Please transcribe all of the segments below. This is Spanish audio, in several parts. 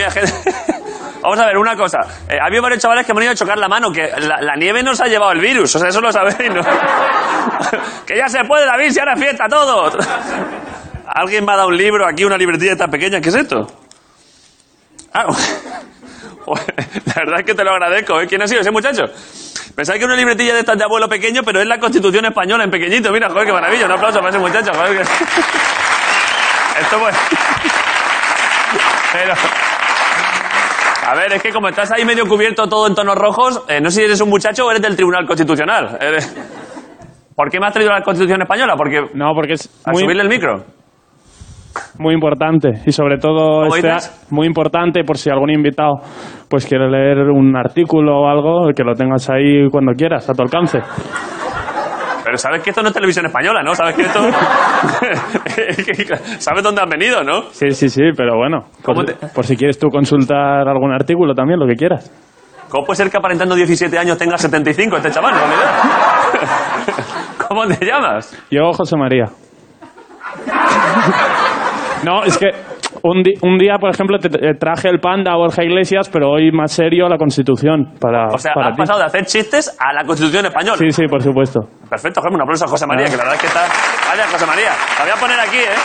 había gente... Vamos a ver, una cosa. Había varios chavales que me han ido a chocar la mano, que la nieve nos ha llevado el virus, o sea, eso lo sabéis, ¿no? Que ya se puede, David, si ahora es fiesta todos. Alguien me ha dado un libro aquí, una libretilla tan pequeña, ¿qué es esto? Ah, la verdad es que te lo agradezco, ¿eh? ¿Quién ha sido ese muchacho? Pensáis que una libretilla de estas de abuelo pequeño, pero es la Constitución española en pequeñito. Mira, joder, qué maravilla. Un aplauso para ese muchacho, joder. Que... Esto pues... Pero... A ver, es que como estás ahí medio cubierto todo en tonos rojos, no sé si eres un muchacho o eres del Tribunal Constitucional. ¿Por qué me has traído la Constitución española? Porque... No, porque es ¿A subirle el micro? Muy importante. Y sobre todo muy importante por si algún invitado pues quiere leer un artículo o algo, que lo tengas ahí cuando quieras, a tu alcance. Pero sabes que esto no es televisión española, ¿no? Sabes que esto... ¿Sabes dónde has venido, no? Sí, pero bueno. Por si quieres tú consultar algún artículo también, lo que quieras. ¿Cómo puede ser que aparentando 17 años tenga 75 este chaval, en realidad? ¿Cómo te llamas? Yo, José María. No, es que un día, por ejemplo, te traje el Panda a Borja Iglesias, pero hoy más serio la Constitución. O sea, has pasado de hacer chistes a la Constitución española. Sí, por supuesto. Perfecto, Jorge, un aplauso a José María, que la verdad es que está... Vaya, José María, la voy a poner aquí, ¿eh?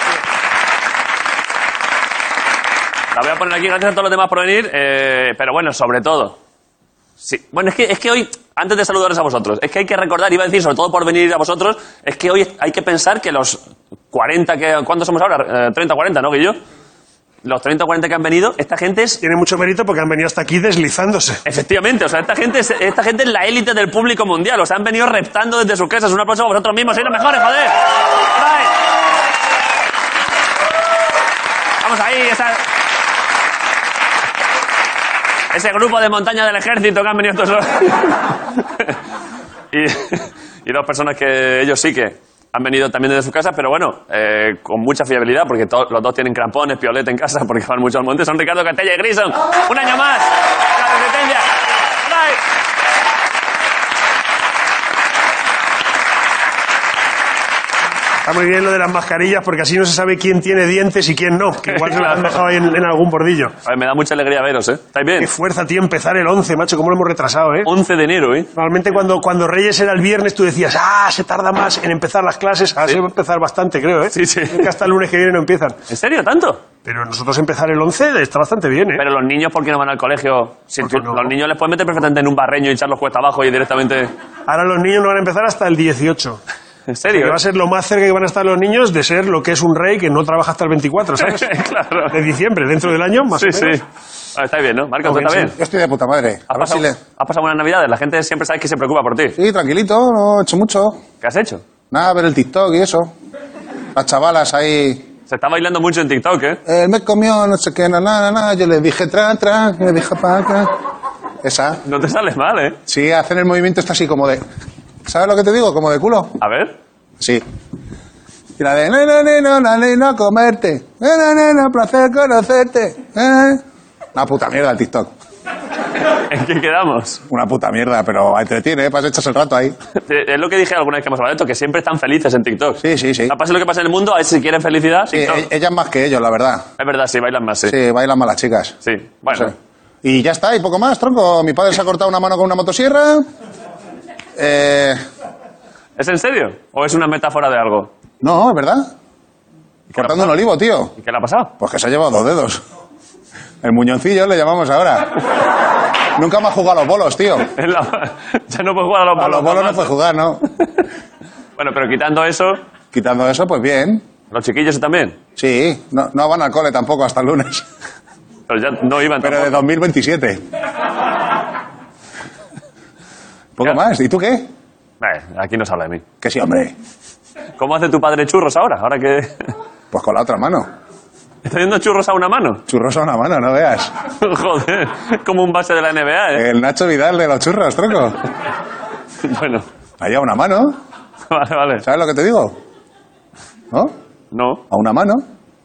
La voy a poner aquí, gracias a todos los demás por venir, pero bueno, sobre todo... Sí. Bueno, es que hoy, antes de saludaros a vosotros, es que hay que recordar, iba a decir, sobre todo por venir a vosotros, es que hoy hay que pensar que los 40 que... ¿Cuántos somos ahora? 30 o 40, ¿no, Guillo? Los 30 o 40 que han venido, esta gente es... Tiene mucho mérito porque han venido hasta aquí deslizándose. Efectivamente, o sea, esta gente es la élite del público mundial, o sea, han venido reptando desde sus casas. Un aplauso a vosotros mismos, sois los mejores, joder. ¡Trae! Vamos ahí, ese grupo de montaña del ejército que han venido todos y dos personas que ellos sí que han venido también desde sus casas, pero bueno, con mucha fiabilidad, porque los dos tienen crampones, piolete en casa, porque van mucho al monte. Son Ricardo Castella y Grison. ¡Un año más! ¡La resistencia! Está muy bien lo de las mascarillas, porque así no se sabe quién tiene dientes y quién no, que igual se lo han dejado ahí en algún bordillo. A ver, me da mucha alegría veros, ¿eh? ¿Estáis bien? Qué fuerza, tío, empezar el 11, macho, cómo lo hemos retrasado, ¿eh? 11 de enero, ¿eh? Normalmente cuando Reyes era el viernes tú decías, se tarda más en empezar las clases. Ahora se va a empezar bastante, creo, ¿eh? Sí. Que hasta el lunes que viene no empiezan. ¿En serio, tanto? Pero nosotros empezar el 11 está bastante bien, ¿eh? Pero los niños, ¿por qué no van al colegio? Si los niños les pueden meter perfectamente en un barreño y echarlos cuesta abajo y directamente... Ahora los niños no van a empezar hasta el 18. ¿En serio? Que va a ser lo más cerca que van a estar los niños de ser lo que es un rey que no trabaja hasta el 24, ¿sabes? Claro. De diciembre, dentro del año, más o menos. Sí. Está bien, ¿no? Marco, ¿tú estás bien? Yo estoy de puta madre. ¿Has pasado buenas navidades? La gente siempre sabe que se preocupa por ti. Sí, tranquilito, no he hecho mucho. ¿Qué has hecho? Nada, ver el TikTok y eso. Las chavalas ahí... Se está bailando mucho en TikTok, ¿eh? Él me comió no sé qué, yo le dije tra, y le dije pa, acá. Esa. No te sales mal, ¿eh? Sí, hacen el movimiento está así como de... ¿Sabes lo que te digo? Como de culo. A ver. Sí. Y la de no comerte. No, placer conocerte. Una puta mierda el TikTok. ¿En qué quedamos? Una puta mierda, pero entretiene, para echas el rato ahí. Es lo que dije alguna vez que hemos hablado de esto, que siempre están felices en TikTok. Sí. Pase lo que pase en el mundo, a ver si quieren felicidad. Sí, ellas más que ellos, la verdad. Es verdad, sí, bailan más, sí. Sí, bailan más las chicas. Sí, bueno. Sí. Y ya está, y poco más, tronco. Mi padre se ha cortado una mano con una motosierra. ¿Es en serio? ¿O es una metáfora de algo? No, es verdad. Cortando un olivo, tío. ¿Y qué le ha pasado? Pues que se ha llevado 2 dedos. El muñoncillo le llamamos ahora. Nunca me ha jugado a los bolos, tío. Ya no puedes jugar a los bolos. A los bolos no puedes jugar, ¿no? Bueno, pero quitando eso... Quitando eso, pues bien. ¿Los chiquillos también? Sí, no van al cole tampoco hasta el lunes. Pero ya no iban Pero tampoco. de 2027. Poco más. ¿Y tú qué? Aquí no se habla de mí. Que sí, hombre. ¿Cómo hace tu padre churros ahora? Ahora que... Pues con la otra mano. ¿Está haciendo churros a una mano? Churros a una mano, no veas. Joder, como un base de la NBA, ¿eh? El Nacho Vidal de los churros, tronco. Bueno. Allá una mano. Vale. ¿Sabes lo que te digo? ¿No? No. A una mano.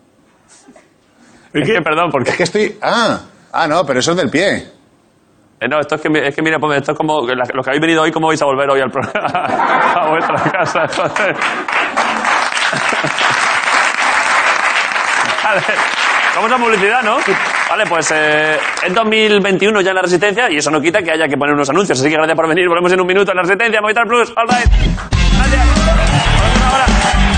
Es que, perdón, porque... Es que estoy... no, pero eso es del pie. No, esto es que mira, pues, esto es como los que habéis venido hoy, ¿cómo vais a volver hoy al programa? A vuestra casa, joder. Vale. Vamos a publicidad, ¿no? Vale, pues es 2021 ya en La Resistencia y eso no quita que haya que poner unos anuncios. Así que gracias por venir. Volvemos en un minuto en La Resistencia. Movistar Plus. All right. Gracias. Volvemos ahora.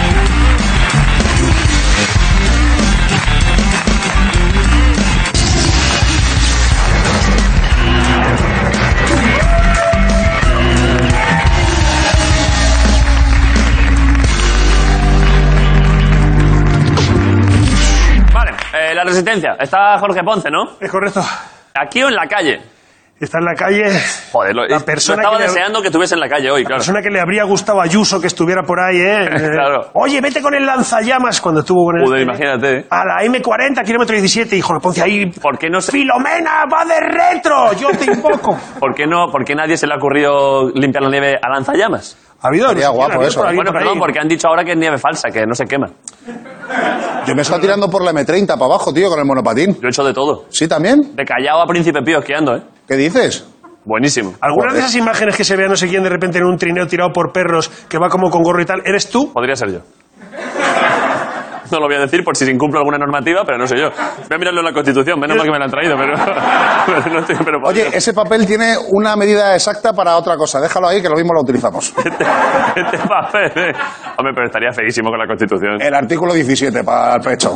La Resistencia. Está Jorge Ponce, ¿no? Es correcto. ¿Aquí o en la calle? Está en la calle. Joder, la persona estaba deseando que estuviese en la calle hoy, claro. La persona que le habría gustado a Ayuso que estuviera por ahí, ¿eh? Claro. Oye, vete con el lanzallamas cuando estuvo con él. Joder, imagínate. A la M40, kilómetro 17, y Jorge Ponce ahí. ¿Por qué no se... ¡Filomena, va de retro! Yo te invoco. ¿Por qué nadie se le ha ocurrido limpiar la nieve a lanzallamas? Ha habido. Sería guapo eso. Bueno, perdón, porque han dicho ahora que es nieve falsa, que no se quema. Yo me estoy tirando por la M30 para abajo, tío, con el monopatín. Yo he hecho de todo. ¿Sí, también? De Callao a Príncipe Pío esquiando, ¿eh? ¿Qué dices? Buenísimo. ¿Alguna de esas imágenes que se ve a no sé quién de repente en un trineo tirado por perros que va como con gorro y tal, eres tú? Podría ser yo. No lo voy a decir por si incumplo alguna normativa, pero no sé yo. Voy a mirarlo en la Constitución, menos mal que me la han traído, pero Oye, ese papel tiene una medida exacta para otra cosa. Déjalo ahí, que lo mismo lo utilizamos. Este papel, Hombre, pero estaría feísimo con la Constitución. El artículo 17 para el pecho.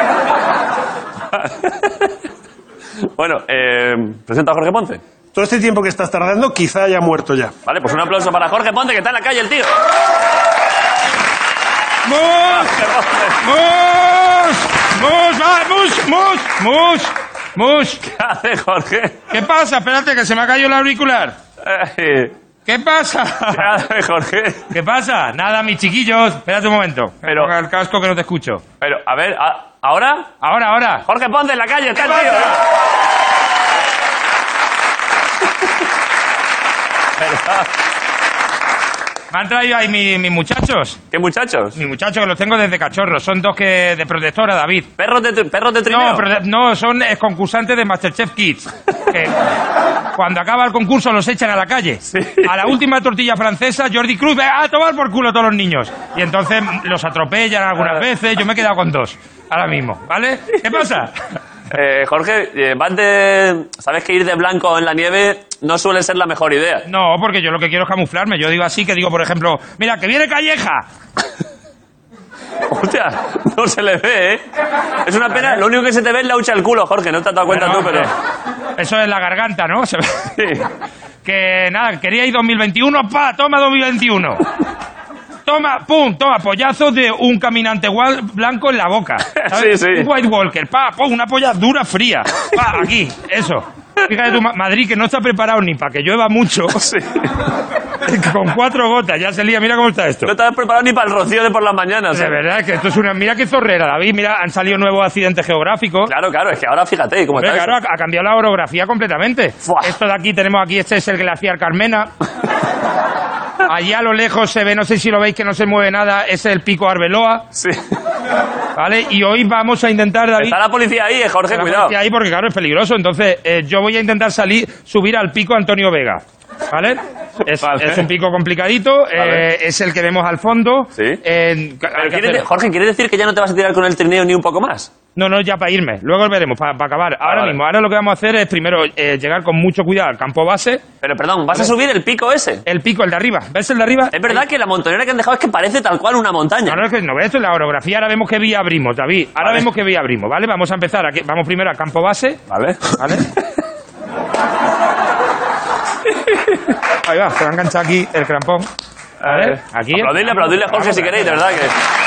Bueno, presenta a Jorge Ponce. Todo este tiempo que estás tardando, quizá haya muerto ya. Vale, pues un aplauso para Jorge Ponce, que está en la calle el tío. ¡Mus! ¿Qué hace, Jorge? ¿Qué pasa? Espérate, que se me ha caído el auricular. ¿Qué pasa? ¿Qué hace, Jorge? ¿Qué pasa? Nada, mis chiquillos. Espérate un momento. Pero- Ponga el casco que no te escucho. Pero, a ver, ¿ahora? Ahora. Jorge Ponce en la calle, está el tío. Me han traído ahí mis muchachos. ¿Qué muchachos? Mis muchachos que los tengo desde cachorros. Son dos que de protectora, David. ¿Perros de trineo? No, son concursantes de Masterchef Kids. Que cuando acaba el concurso los echan a la calle. Sí. A la última tortilla francesa, Jordi Cruz ve a tomar por culo a todos los niños. Y entonces los atropellan algunas veces. Yo me he quedado con dos ahora mismo, ¿vale? ¿Qué pasa? Jorge, ¿sabes que ir de blanco en la nieve no suele ser la mejor idea? No, porque yo lo que quiero es camuflarme. Yo digo así, que digo, por ejemplo, mira, que viene Calleja. Hostia, no se le ve, ¿eh? Es una pena, lo único que se te ve es la hucha del culo, Jorge, no te has dado cuenta Bueno, tú, pero... Eso es la garganta, ¿no? Sí. Que nada, quería ir 2021, toma 2021. Toma, pollazo de un caminante blanco en la boca. ¿Sabes? Sí. Un White Walker, una polla dura, fría. Aquí, eso. Fíjate tú, Madrid, que no está preparado ni para que llueva mucho. Sí. Con 4 gotas, ya se lía. Mira cómo está esto. No estás preparado ni para el rocío de por las mañanas, De ¿eh? verdad, que esto es una... Mira qué zorrera, David. Mira, han salido nuevos accidentes geográficos. Claro, es que ahora fíjate cómo Hombre, está claro, eso. ha cambiado la orografía completamente. Fuah. Esto de aquí tenemos aquí, este es el glaciar Carmena. Allí a lo lejos se ve, no sé si lo veis que no se mueve nada, es el pico Arbeloa, Sí. ¿vale? Y hoy vamos a intentar, David... Está la policía ahí, Jorge, la cuidado. policía ahí porque claro, es peligroso. Entonces, yo voy a intentar subir al pico Antonio Vega, ¿vale? Vale. Es un pico complicadito, Vale. es el que vemos al fondo. Sí. Pero Jorge, ¿quiere decir que ya no te vas a tirar con el trineo ni un poco más? No, ya para irme. Luego veremos, para acabar. Ahora vale. mismo, ahora lo que vamos a hacer es primero llegar con mucho cuidado al campo base. Pero perdón, ¿vas a subir el pico ese? El pico, el de arriba. ¿Ves el de arriba? Es verdad que la montonera que han dejado es que parece tal cual una montaña. No, es que no ves esto, la orografía. Ahora vemos qué vía abrimos, David. Ahora Vale. vemos qué vía abrimos, ¿vale? Vamos a empezar aquí. Vamos primero al campo base, Vale. ¿vale? Ahí va, se va a enganchar aquí el crampón. ¿Vale? Aquí. Aplaudidle a Jorge si queréis, de verdad que...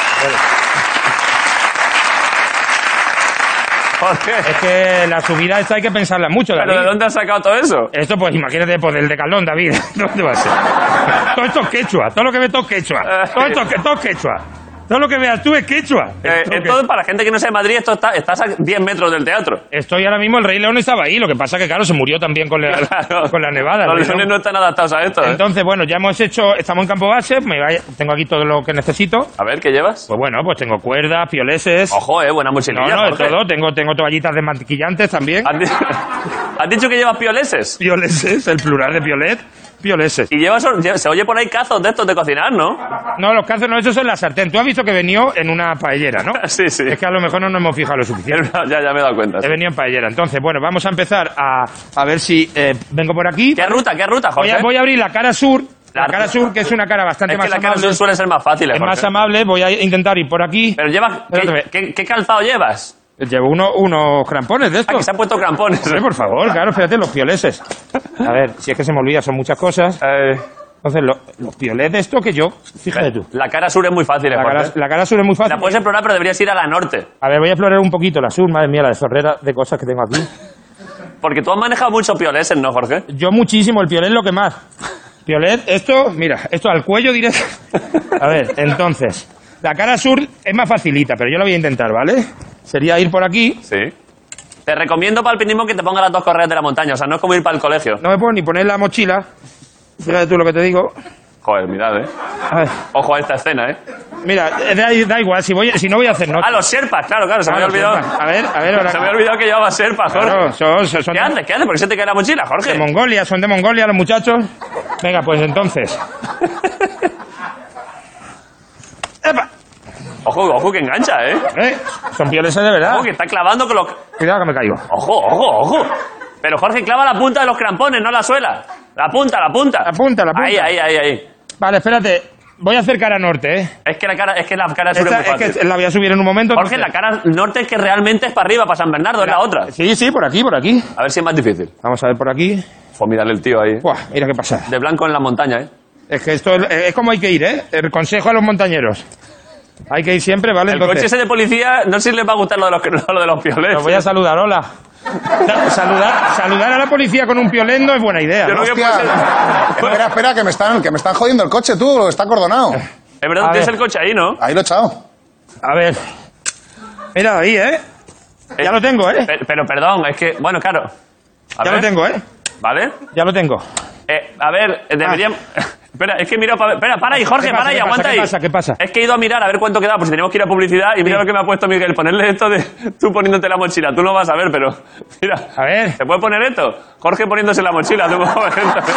Jorge, Es que la subida esta hay que pensarla mucho, David. ¿pero de dónde has sacado todo eso? Esto, pues imagínate, pues del decalón, David. ¿Dónde va a ser? Todo esto es quechua. Todo lo que ves, todo es quechua. Todo esto es quechua. Todo lo que veas tú es quechua. Esto, para la gente que no sea de Madrid, estás a 10 metros del teatro. Estoy ahora mismo, el Rey León estaba ahí. Lo que pasa que, claro, se murió también con la, Claro. con la nevada. Los el Rey leones León. no están adaptados a esto, ¿eh? Entonces, bueno, ya estamos en campo base. Tengo aquí todo lo que necesito. A ver, ¿qué llevas? Pues bueno, pues tengo cuerdas, pioleses. Ojo, buena mochililla, No, de Jorge. todo. Tengo toallitas desmanquillantes también. ¿Has ¿Has dicho que llevas pioleses? Pioleses, el plural de piolet, pioleses. Y se oye por ahí cazos de estos de cocinar, ¿no? No, los cazos no, esos son la sartén. Tú has visto que he venido en una paellera, ¿no? Sí, sí. Es que a lo mejor no nos hemos fijado lo suficiente. Ya me he dado cuenta. He Sí. venido en paellera. Entonces, bueno, vamos a empezar a ver si vengo por aquí. ¿Qué ruta, Jorge? Voy a abrir la cara sur. La cara sur, que es una cara bastante Es que más la cara amable. sur suele ser más fácil, Es Jorge. más amable. Voy a intentar ir por aquí. Pero llevas... ¿Qué calzado llevas? Llevo unos crampones de Ah, estos. que se han puesto crampones. Hombre, por favor, claro, fíjate, los pioleses. A ver, si es que se me olvida, son muchas cosas. Entonces, los piolés de esto que yo... Fíjate tú. La cara sur es muy fácil, Jorge. La cara sur es muy fácil. La puedes explorar, pero deberías ir a la norte. A ver, voy a explorar un poquito la sur. Madre mía, la de zorrera de cosas que tengo aquí. Porque tú has manejado muchos pioleses, ¿no, Jorge? Yo muchísimo, el piolet es lo que más. Piolet, esto, mira, esto al cuello directo. A ver, entonces, la cara sur es más facilita, pero yo la voy a intentar, ¿vale? Sería ir por aquí. Sí. Te recomiendo para alpinismo que te pongas las dos correas de la montaña. O sea, no es como ir para el colegio. No me puedo ni poner la mochila. Fíjate tú lo que te digo. Joder, mirad, A ver, Ojo a esta escena, mira, da igual, si no voy a hacer noche. Ah, los Sherpas, claro, se me había Claro, olvidado. A ver, ahora. Se me había olvidado que llevaba Sherpas, Jorge. Claro, son ¿Qué haces? ¿Qué haces? ¿Por qué se te cae la mochila, Jorge? de Mongolia, son de Mongolia los muchachos. Venga, pues entonces. ¡Epa! Ojo, que engancha, ¿eh? Son pioleses de verdad. Ojo, que está clavando con los... Cuidado que me caigo. Ojo. Pero Jorge, clava la punta de los crampones, no la suela. La punta. La punta. Ahí. Vale, espérate. Voy a hacer cara norte, ¿eh? Es que la cara sur es muy fácil. Es que la voy a subir en un momento. Jorge, entonces. la cara norte es que realmente es para arriba, para San Bernardo, es la otra. Sí, por aquí. A ver si es más difícil. Vamos a ver por aquí. Pues mírale el tío ahí. Buah, mira qué pasa. De blanco en la montaña, ¿eh? Es que esto es como hay que ir, ¿eh? El consejo a los montañeros. Hay que ir siempre, ¿vale? El coche ese de policía, no sé si les va a gustar lo de los piolés. Los voy a saludar, hola. Saludar a la policía con un piolet no es buena idea. Yo ¿no? creo que Hostia. Espera, que me están jodiendo el coche, tú, está acordonado. Es verdad, A tienes ver. el coche ahí, ¿no? Ahí lo he echado. A ver. Mira ahí, ¿eh? Ya lo tengo, ¿eh? Pero perdón, es que... Bueno, claro. A Ya ver, lo tengo, ¿eh? ¿Vale? Ya lo tengo. A ver, deberíamos... Espera, es que mira... Espera, para ahí, Jorge, ¿Qué pasa, para ahí, qué pasa, aguanta qué ahí. pasa, qué pasa? Es que he ido a mirar a ver cuánto queda, pues si tenemos que ir a publicidad, y mira lo que me ha puesto Miguel, ponerle esto de tú poniéndote la mochila. Tú no vas a ver, pero... Mira, A ver. ¿se puede poner esto? Jorge poniéndose la mochila, tú puedes ver esto.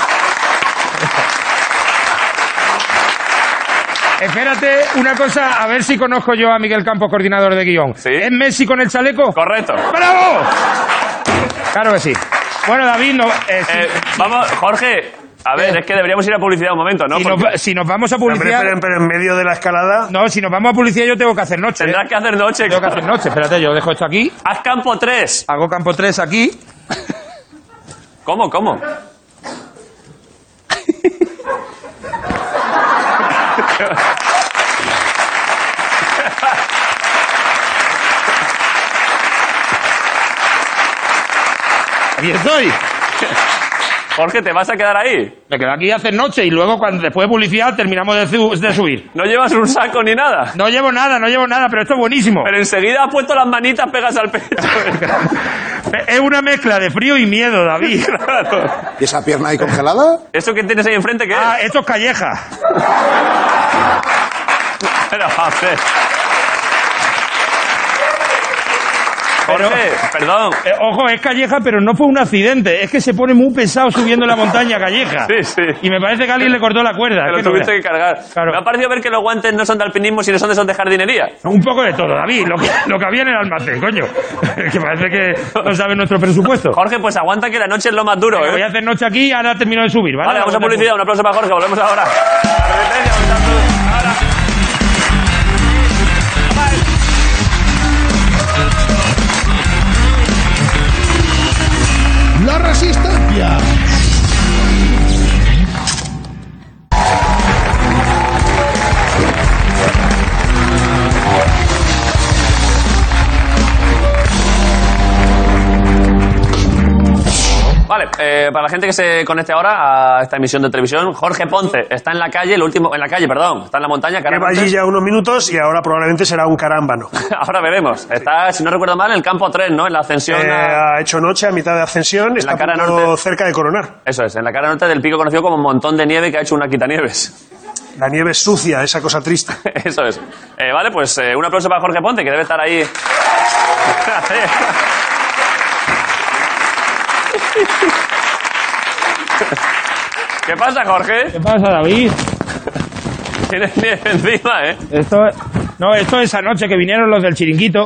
Espérate, una cosa, a ver si conozco yo a Miguel Campos, coordinador de guión. ¿Sí? ¿Es Messi con el chaleco? Correcto. ¡Bravo! Claro que sí. Bueno, David, no, sí, Vamos, Jorge, a ver, es que deberíamos ir a publicidad un momento, ¿no? Porque si nos vamos a Hombre, publicidad... pero en medio de la escalada... No, si nos vamos a publicidad yo tengo que hacer noche. tendrás que hacer noche. Tengo que hacer noche. Espérate, yo dejo esto aquí. Haz campo 3. Hago campo 3 aquí. ¿Cómo? Aquí estoy. Jorge, ¿te vas a quedar ahí? Me quedo aquí a hacer noche y luego después de publicidad terminamos de subir. ¿No llevas un saco ni nada? No llevo nada, pero esto es buenísimo. Pero enseguida has puesto las manitas pegas al pecho. Es una mezcla de frío y miedo, David. Claro. ¿Y esa pierna ahí congelada? ¿Eso que tienes ahí enfrente qué Ah, es? esto es calleja. Pero, a ver. Jorge, perdón. Ojo, es calleja, pero no fue un accidente. Es que se pone muy pesado subiendo la montaña calleja. Sí. Y me parece que alguien le cortó la cuerda. Te lo ¿Qué no tuviste veas? que cargar. Claro. Me ha parecido ver que los guantes no son de alpinismo, sino son de esos de jardinería. Un poco de todo, David. Lo que había en el almacén, coño. Que parece que no sabe nuestro presupuesto. Jorge, pues aguanta que la noche es lo más duro, Voy a ¿eh? hacer noche aquí y ahora termino de subir, ¿vale? Vale, vamos a publicidad. Un aplauso para Jorge. Volvemos ahora. Resistencia, ahora. La Resistencia. Vale, para la gente que se conecte ahora a esta emisión de televisión, Jorge Ponce está en la calle, está en la montaña. Lleva allí ya unos minutos y ahora probablemente será un carámbano. Ahora veremos. Está, si no recuerdo mal, en el campo 3, ¿no? En la ascensión. Ha hecho noche a mitad de ascensión, está la cara a punto norte. cerca de coronar. Eso es, en la cara norte del pico conocido como Montón de Nieve, que ha hecho una quitanieves. La nieve es sucia, esa cosa triste. Eso es. Vale, pues un aplauso para Jorge Ponce, que debe estar ahí. ¿Qué pasa, Jorge? ¿Qué pasa, David? Tienes nieve encima, ¿eh? Esto es anoche que vinieron los del chiringuito.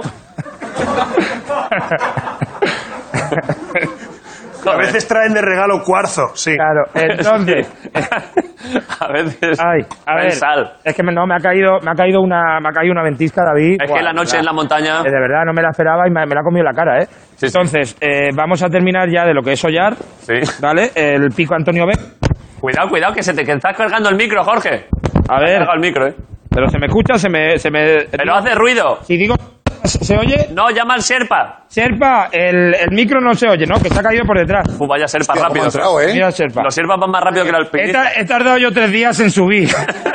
A veces traen de regalo cuarzo, sí. Claro, entonces... A veces. Ay, a ver, sal. es que me ha caído una ventisca, David. Es que la noche en la montaña. De verdad, no me la esperaba y me la ha comido la cara, ¿eh? Sí, sí. Entonces, vamos a terminar ya de lo que es hollar. Sí. ¿Vale? El pico Antonio B. Cuidado, que que estás cargando el micro, Jorge. A ver. Carga el micro, ¿eh? Pero se me escucha, se me... Pero hace ruido. Si digo... ¿Se oye? No, llama al Sherpa. Sherpa, el micro no se oye, ¿no? Que se ha caído por detrás. Vaya Sherpa Hostia, rápido. cómo ha entrado, ¿eh? Mira, Sherpa. Los Sherpas van más rápido que el alpinista. He tardado yo 3 días en subir.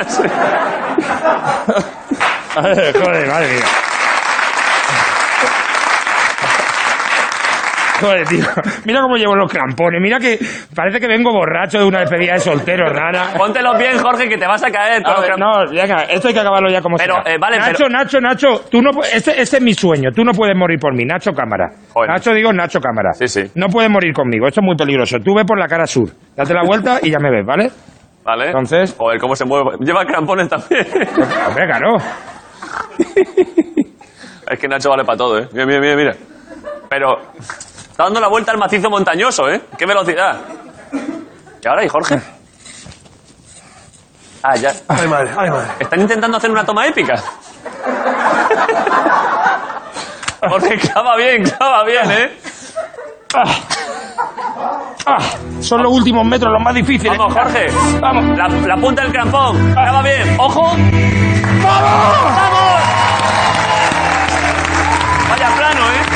Joder, madre mía. Joder, tío. Mira cómo llevo los crampones. Mira que parece que vengo borracho de una despedida de soltero rara. Póntelos bien, Jorge, que te vas a caer. A ver, no, venga, esto hay que acabarlo ya como Pero, sea. vale, Nacho, tú no, este es mi sueño. Tú no puedes morir por mí, Nacho Cámara. Joder. Nacho Cámara. Sí, sí. No puedes morir conmigo, esto es muy peligroso. Tú ve por la cara sur. Date la vuelta y ya me ves, ¿vale? Vale. Entonces... Joder, cómo se mueve. Lleva crampones también. Hombre, claro. Es que Nacho vale para todo, ¿eh? Mira. Pero está dando la vuelta al macizo montañoso, ¿eh? ¡Qué velocidad! ¿Y ahora, y Jorge? Ah, ya. Ay, madre. Están intentando hacer una toma épica. Jorge, clava bien, ¿eh? Son los últimos metros los más difíciles. Vamos, Jorge. Vamos. La punta del crampón. Clava bien. ¡Ojo! ¡Vamos! Vaya plano, ¿eh?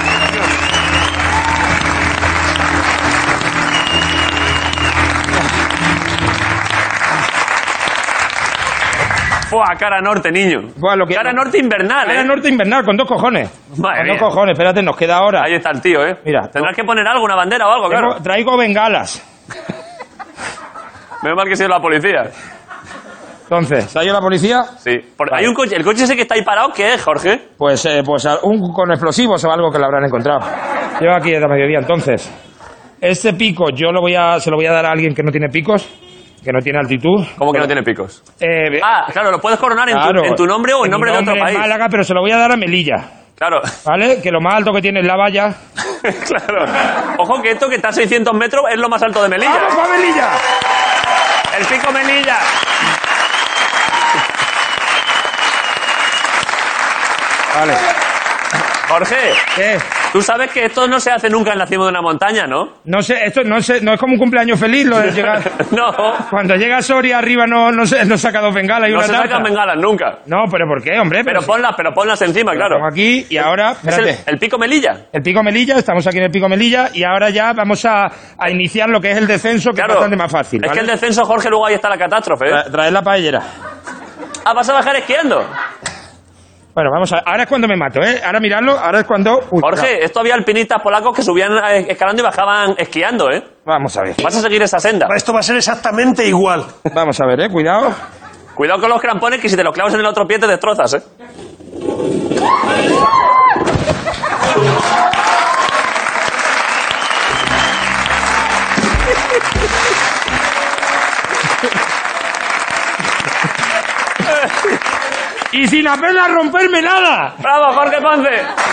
Buah, cara norte, niño. Buah, Cara norte invernal, Cara ¿eh? norte invernal, con 2 cojones. Madre Con mía. 2 cojones, espérate, nos queda ahora. Ahí está el tío, ¿eh? Mira, Tendrás que poner algo, una bandera o algo, claro. Traigo bengalas. Menos mal que ha sido la policía. Entonces, ¿se ha ido la policía? Sí. Vale. Hay un coche, el coche ese que está ahí parado, ¿qué es, Jorge? Pues un con explosivos o algo que lo habrán encontrado. Llevo aquí desde mediodía. Entonces, este pico se lo voy a dar a alguien que no tiene picos, que no tiene altitud. ¿Cómo que no tiene picos? Eh, Claro, lo puedes coronar claro, en tu nombre o en nombre de otro país. Málaga, pero se lo voy a dar a Melilla. Claro. ¿Vale? Que lo más alto que tiene es la valla. Claro. Ojo que esto que está a 600 metros es lo más alto de Melilla. ¡Vamos pa' Melilla! El pico Melilla. Vale. Jorge, ¿Qué? tú sabes que esto no se hace nunca en la cima de una montaña, ¿no? No sé, esto no es como un cumpleaños feliz lo de llegar. No. Cuando llega Soria arriba no saca 2 bengalas y No una se tarta. sacan bengalas nunca. No, pero ¿por qué, hombre? Pero ponlas encima, claro. Estamos aquí y ahora, Es espérate. el pico Melilla. El pico Melilla, estamos aquí en el pico Melilla y ahora ya vamos a iniciar lo que es el descenso, que Claro. es bastante más fácil. Es ¿vale? que el descenso, Jorge, luego ahí está la catástrofe, ¿eh? Traed la paellera. Ah, vas a bajar esquiando. Bueno, vamos a... Ahora es cuando me mato, ¿eh? Ahora miradlo, ahora es cuando... Uy, Jorge, esto había alpinistas polacos que subían escalando y bajaban esquiando, ¿eh? vamos a ver. Vas a seguir esa senda. Esto va a ser exactamente igual. Vamos a ver, cuidado. Cuidado con los crampones, que si te los clavas en el otro pie te destrozas, ¿eh? Y sin apenas romperme nada. ¡Bravo, Jorge Ponce!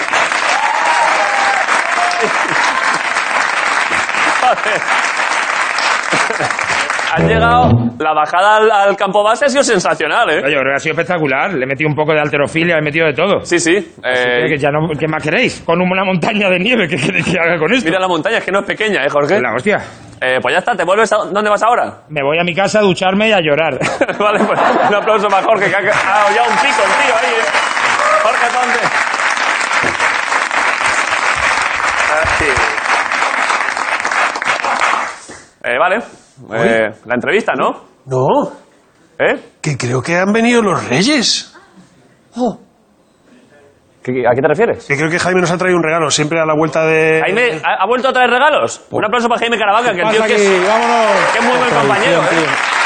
Has llegado... La bajada al campo base ha sido sensacional, ¿eh? Oye, yo creo que ha sido espectacular. Le he metido un poco de alterofilia, le he metido de todo. Sí, sí. Que ya no, ¿qué más queréis? Con una montaña de nieve, ¿qué queréis que haga con esto? Mira la montaña, es que no es pequeña, ¿eh, Jorge? La hostia. Pues ya está, ¿te vuelves a... ¿Dónde vas ahora? Me voy a mi casa a ducharme y a llorar. Vale, pues un aplauso para Jorge, que ha hollado un pico el tío ahí, ¿eh? Jorge Ponce. Vale. La entrevista, ¿no? No, ¿Eh? que creo que han venido los reyes. ¿A qué te refieres? Que creo que Jaime nos ha traído un regalo, siempre a la vuelta de... Jaime, ¿ha vuelto a traer regalos? Un aplauso para Jaime Caravaca, que el tío Pasa que es, aquí, vámonos. que es muy buen compañero, ¿eh?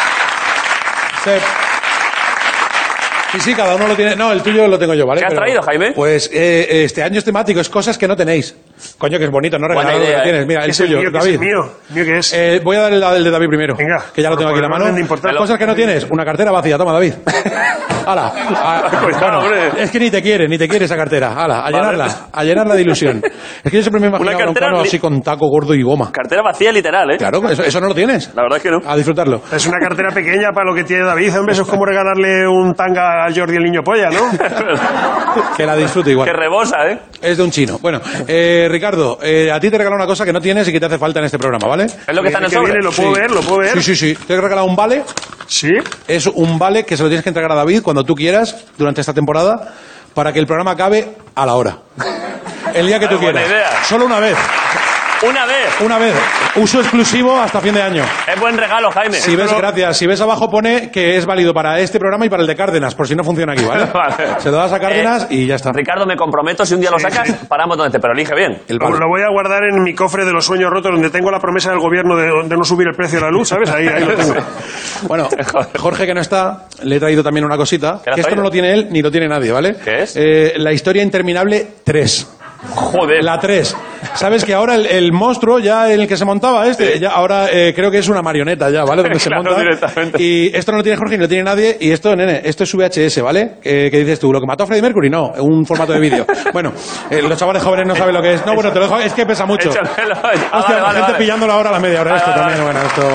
Sí, cada uno lo tiene. No, el tuyo lo tengo yo, ¿vale? ¿Qué has Pero, traído, Jaime? Pues este año es temático, es cosas que no tenéis. Coño, que es bonito, no Buena regalar lo idea, que tienes. Mira, el Es el tuyo, mío, que es David. el mío. ¿Mío qué es? Voy a dar el de David primero. Venga. Que ya lo tengo aquí en la Por mano. orden de importancia. Cosas que no tienes. Una cartera vacía. Toma, David. ¡Hala! Cuidado, hombre. Es que ni te quiere esa cartera. ¡Hala! A llenarla de ilusión. Es que yo siempre me imaginaba un cartera plano así con taco gordo y goma. Cartera vacía literal, ¿eh? Claro, eso no lo tienes. La verdad es que no. A disfrutarlo. Es una cartera pequeña para lo que tiene David. Hombre, eso es como regalarle un tanga a Jordi el niño polla, ¿no? Que la disfrute igual. Que rebosa, ¿eh? Es de un chino. Bueno, Ricardo, a ti te he regalado una cosa que no tienes y que te hace falta en este programa, ¿vale? Es lo que está en el Que sobre. viene, lo puedo ver, lo puedo ver. Sí. Te he regalado un vale. ¿Sí? Es un vale que se lo tienes que entregar a David cuando tú quieras durante esta temporada para que el programa acabe a la hora. El día que tú Buena quieras. idea. Solo una vez. Una vez. Uso exclusivo hasta fin de año. Es buen regalo, Jaime. Si ves, gracias. Si ves abajo pone que es válido para este programa y para el de Cárdenas, por si no funciona aquí, ¿vale? Vale. Se lo das a Cárdenas y ya está. Ricardo, me comprometo, si un día lo sacas, paramos donde esté, pero elige bien. El vale. Lo voy a guardar en mi cofre de los sueños rotos, donde tengo la promesa del gobierno de no subir el precio de la luz, ¿sabes? Ahí lo tengo. Bueno, Jorge, que no está, le he traído también una cosita. ¿Qué le has Que esto traído? no lo tiene él ni lo tiene nadie, ¿vale? ¿Qué es? La historia interminable 3. Joder. La 3. ¿Sabes que ahora el monstruo ya en el que se montaba ya ahora creo que es una marioneta ya, ¿vale? Donde Claro, se monta. directamente. Y esto no lo tiene Jorge ni lo tiene nadie. Y esto, nene, esto es VHS, ¿vale? ¿Qué dices tú? ¿Lo que mató a Freddie Mercury? No, un formato de vídeo. Bueno, los chavales jóvenes no saben lo que es. No, bueno, te lo dejo, es que pesa mucho. Échamelo. Hostia, Vale, la vale, gente vale. pillándolo ahora a la media hora. Vale, Esto vale, también, vale. bueno,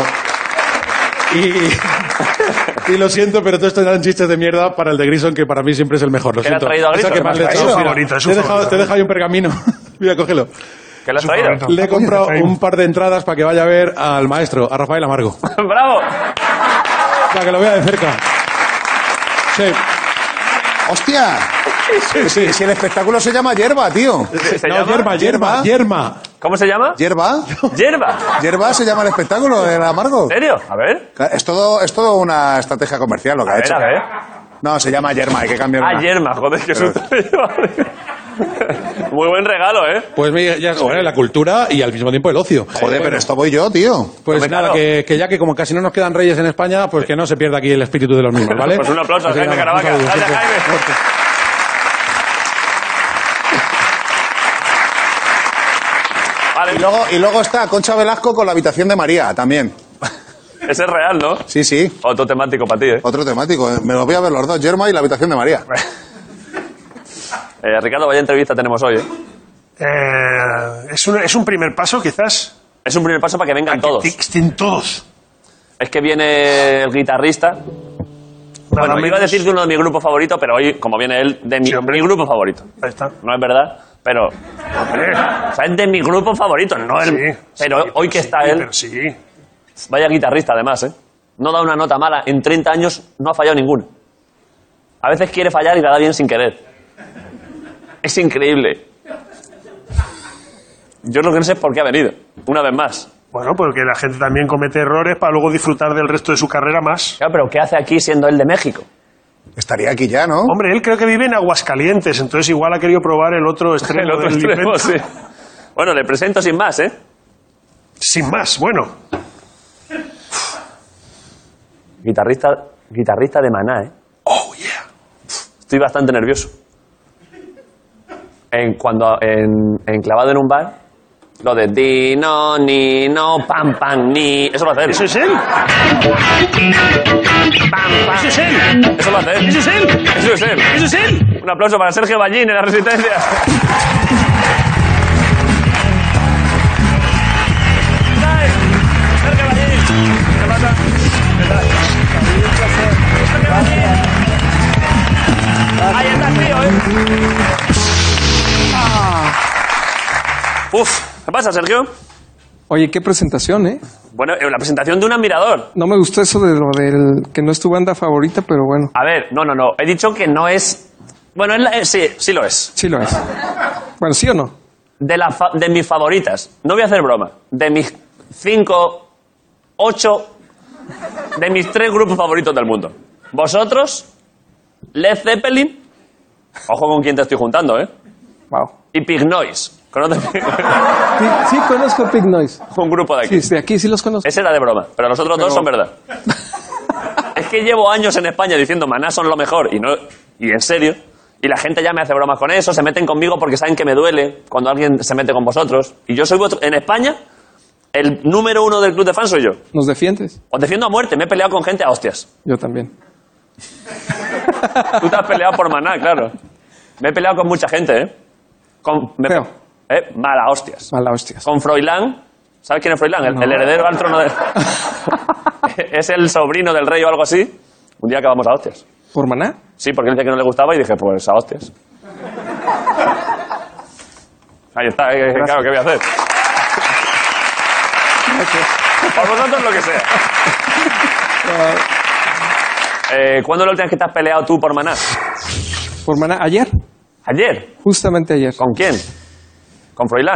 esto... Y lo siento, pero todo esto eran chistes de mierda para el de Grison, que para mí siempre es el mejor. Lo ¿Qué le has siento. traído a Es el Grison? que más le he Es echado. su Mira, favorito, es su te he dejado favorito. ahí un pergamino. Mira, cógelo. ¿Qué le has traído? favorito. Le he comprado Coño, un par de entradas para que vaya a ver al maestro, a Rafael Amargo. ¡Bravo! Para que lo vea de cerca. Sí, ¡Hostia! sí. Si el espectáculo se llama Hierba, tío. ¿Se No, llama? Hierba. ¿Cómo se llama? ¿Hierba? Hierba. Hierba se llama el espectáculo, el Amargo. ¿En serio? A ver. Es todo una estrategia comercial lo que ha hecho. A ver. No, se llama Yerma, hay que cambiarlo. Ah, yerma, joder, qué susto. Muy buen regalo, ¿eh? Pues ya, bueno, la cultura y al mismo tiempo el ocio. Joder, pero esto voy yo, tío. Pues Hombre, nada, claro. que ya que como casi no nos quedan reyes en España, pues que no se pierda aquí el espíritu de los mismos, ¿vale? Pues un aplauso a Así que Jaime nada, un Caravaca. saludo, Gracias, siempre. Jaime. Vale, Y luego está Concha Velasco con la habitación de María, también. ese es real, ¿no? Sí, sí. Otro temático para ti, ¿eh? Otro temático. Me los voy a ver los dos, Yerma y la habitación de María. Ricardo, vaya entrevista tenemos hoy, ¿eh? Es un primer paso, quizás. Es un primer paso para que vengan todos. Que estén todos. Es que viene el guitarrista. Bueno, iba a decir de uno de mis grupos favoritos, pero hoy, como viene él, de mi, Sí, hombre. mi grupo favorito. Ahí está. No es verdad, pero... Hombre. O sea, es de mi grupo favorito, no el... Sí, pero hoy que está él... Pero sí. Vaya guitarrista, además, ¿eh? No da una nota mala. En 30 años no ha fallado ninguna. A veces quiere fallar y la da bien sin querer. Es increíble. Yo lo que no sé es por qué ha venido. Una vez más. Bueno, porque la gente también comete errores para luego disfrutar del resto de su carrera más. Claro, pero ¿qué hace aquí siendo él de México? Estaría aquí ya, ¿no? Hombre, él creo que vive en Aguascalientes, entonces igual ha querido probar el otro extremo. El otro del extremo, invento. sí. Bueno, le presento sin más, ¿eh? Sin más, bueno. Guitarrista de Maná, ¿eh? Oh, yeah. Estoy bastante nervioso. Clavado en un bar, lo de di, no, ni, no, pam, pam, ni... Eso lo hace él. ¿Eso es él? Pam, pam. ¿Eso es él? Eso lo hace él. ¿Eso es él? Eso es él. ¿Eso es él? Un aplauso para Sergio Ballín en la Resistencia. Sergio Ballín. ¿Qué pasa? ¿Qué tal? Sergio Ballín. Ahí está el tío, ¿eh? Uf, ¿qué pasa, Sergio? Oye, qué presentación, ¿eh? Bueno, la presentación de un admirador. No me gustó eso de lo del que no es tu banda favorita, pero bueno, A ver, no. He dicho que no es... Bueno, sí lo es. sí lo es. Bueno, ¿sí o no? De mis favoritas. No voy a hacer broma. De mis 5, 8... De mis 3 grupos favoritos del mundo. Vosotros, Led Zeppelin... Ojo con quién te estoy juntando, ¿eh? Wow. Y Pig Noise. ¿Conoces? Sí, conozco Pig Noise. Un grupo de aquí. Sí, de aquí sí los conozco. Ese era de broma, pero los otros dos son verdad. Es que llevo años en España diciendo Maná son lo mejor y en serio, Y la gente ya me hace bromas con eso, se meten conmigo porque saben que me duele cuando alguien se mete con vosotros. Y yo soy en España, el número 1 del club de fans soy yo. ¿Nos defiendes? Os defiendo a muerte, me he peleado con gente a hostias. Yo también. Tú te has peleado por Maná, claro. Me he peleado con mucha gente, ¿eh? Feo. Mala hostias. Mala hostias. Con Froilán. ¿Sabes quién es Froilán? El heredero al trono de... Es el sobrino del rey o algo así. Un día acabamos a hostias. ¿Por Maná? Sí, porque él decía que no le gustaba y dije, pues a hostias. Ahí está, claro, ¿qué voy a hacer? Por vosotros lo que sea. ¿Cuándo lo tienes que te has peleado tú por Maná? ¿Por Maná? ¿Ayer? ¿Ayer? Justamente ayer. ¿Con quién? ¿Con Froilán?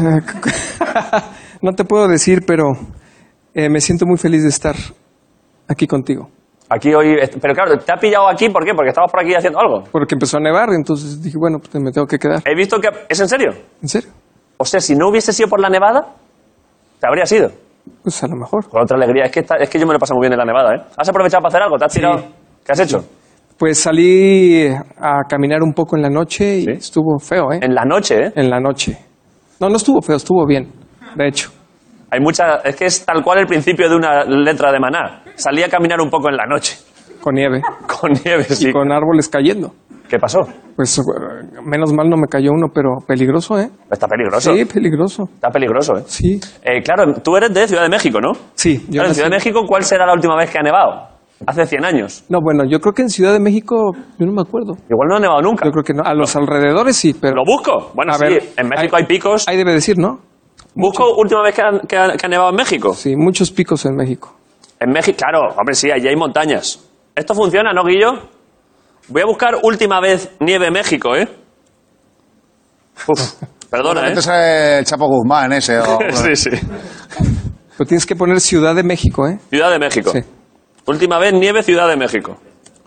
No te puedo decir, pero me siento muy feliz de estar aquí contigo. Aquí hoy... Pero claro, ¿te ha pillado aquí? ¿Por qué? Porque estabas por aquí haciendo algo. Porque empezó a nevar, entonces dije, bueno, pues me tengo que quedar. He visto que... ¿Es en serio? ¿En serio? O sea, si no hubiese sido por la nevada, te habrías ido. Pues a lo mejor. Con otra alegría. Es que yo me lo paso muy bien en la nevada, ¿eh? ¿Has aprovechado para hacer algo? ¿Te has tirado? Sí. ¿Qué has hecho? Pues salí a caminar un poco en la noche y estuvo feo, ¿eh? En la noche, ¿eh? En la noche. No estuvo feo, estuvo bien, de hecho. Hay mucha... Es que es tal cual el principio de una letra de Maná. Salí a caminar un poco en la noche. Con nieve. Con nieve, sí. Y con árboles cayendo. ¿Qué pasó? Pues menos mal no me cayó uno, pero peligroso, ¿eh? Está peligroso. Sí, peligroso. Está peligroso, ¿eh? Sí. Claro, tú eres de Ciudad de México, ¿no? Sí. Claro, en Ciudad de México, ¿cuál será la última vez que ha nevado? Hace 100 años. No, bueno, yo creo que en Ciudad de México, yo no me acuerdo. Igual no ha nevado nunca. Yo creo que no. A los alrededores sí, pero... ¿Lo busco? Bueno, A sí, ver, en México hay picos. Ahí debe decir, ¿no? ¿Busco última vez que ha nevado en México? Sí, muchos picos en México. En México, claro, hombre, sí, allí hay montañas. ¿Esto funciona, no, Guillo? Voy a buscar última vez nieve en México, ¿eh? Uf, perdona, ¿eh? Sale el Chapo Guzmán ese. Sí, sí. Pero tienes que poner Ciudad de México, ¿eh? Ciudad de México. Sí. Última vez nieve, Ciudad de México.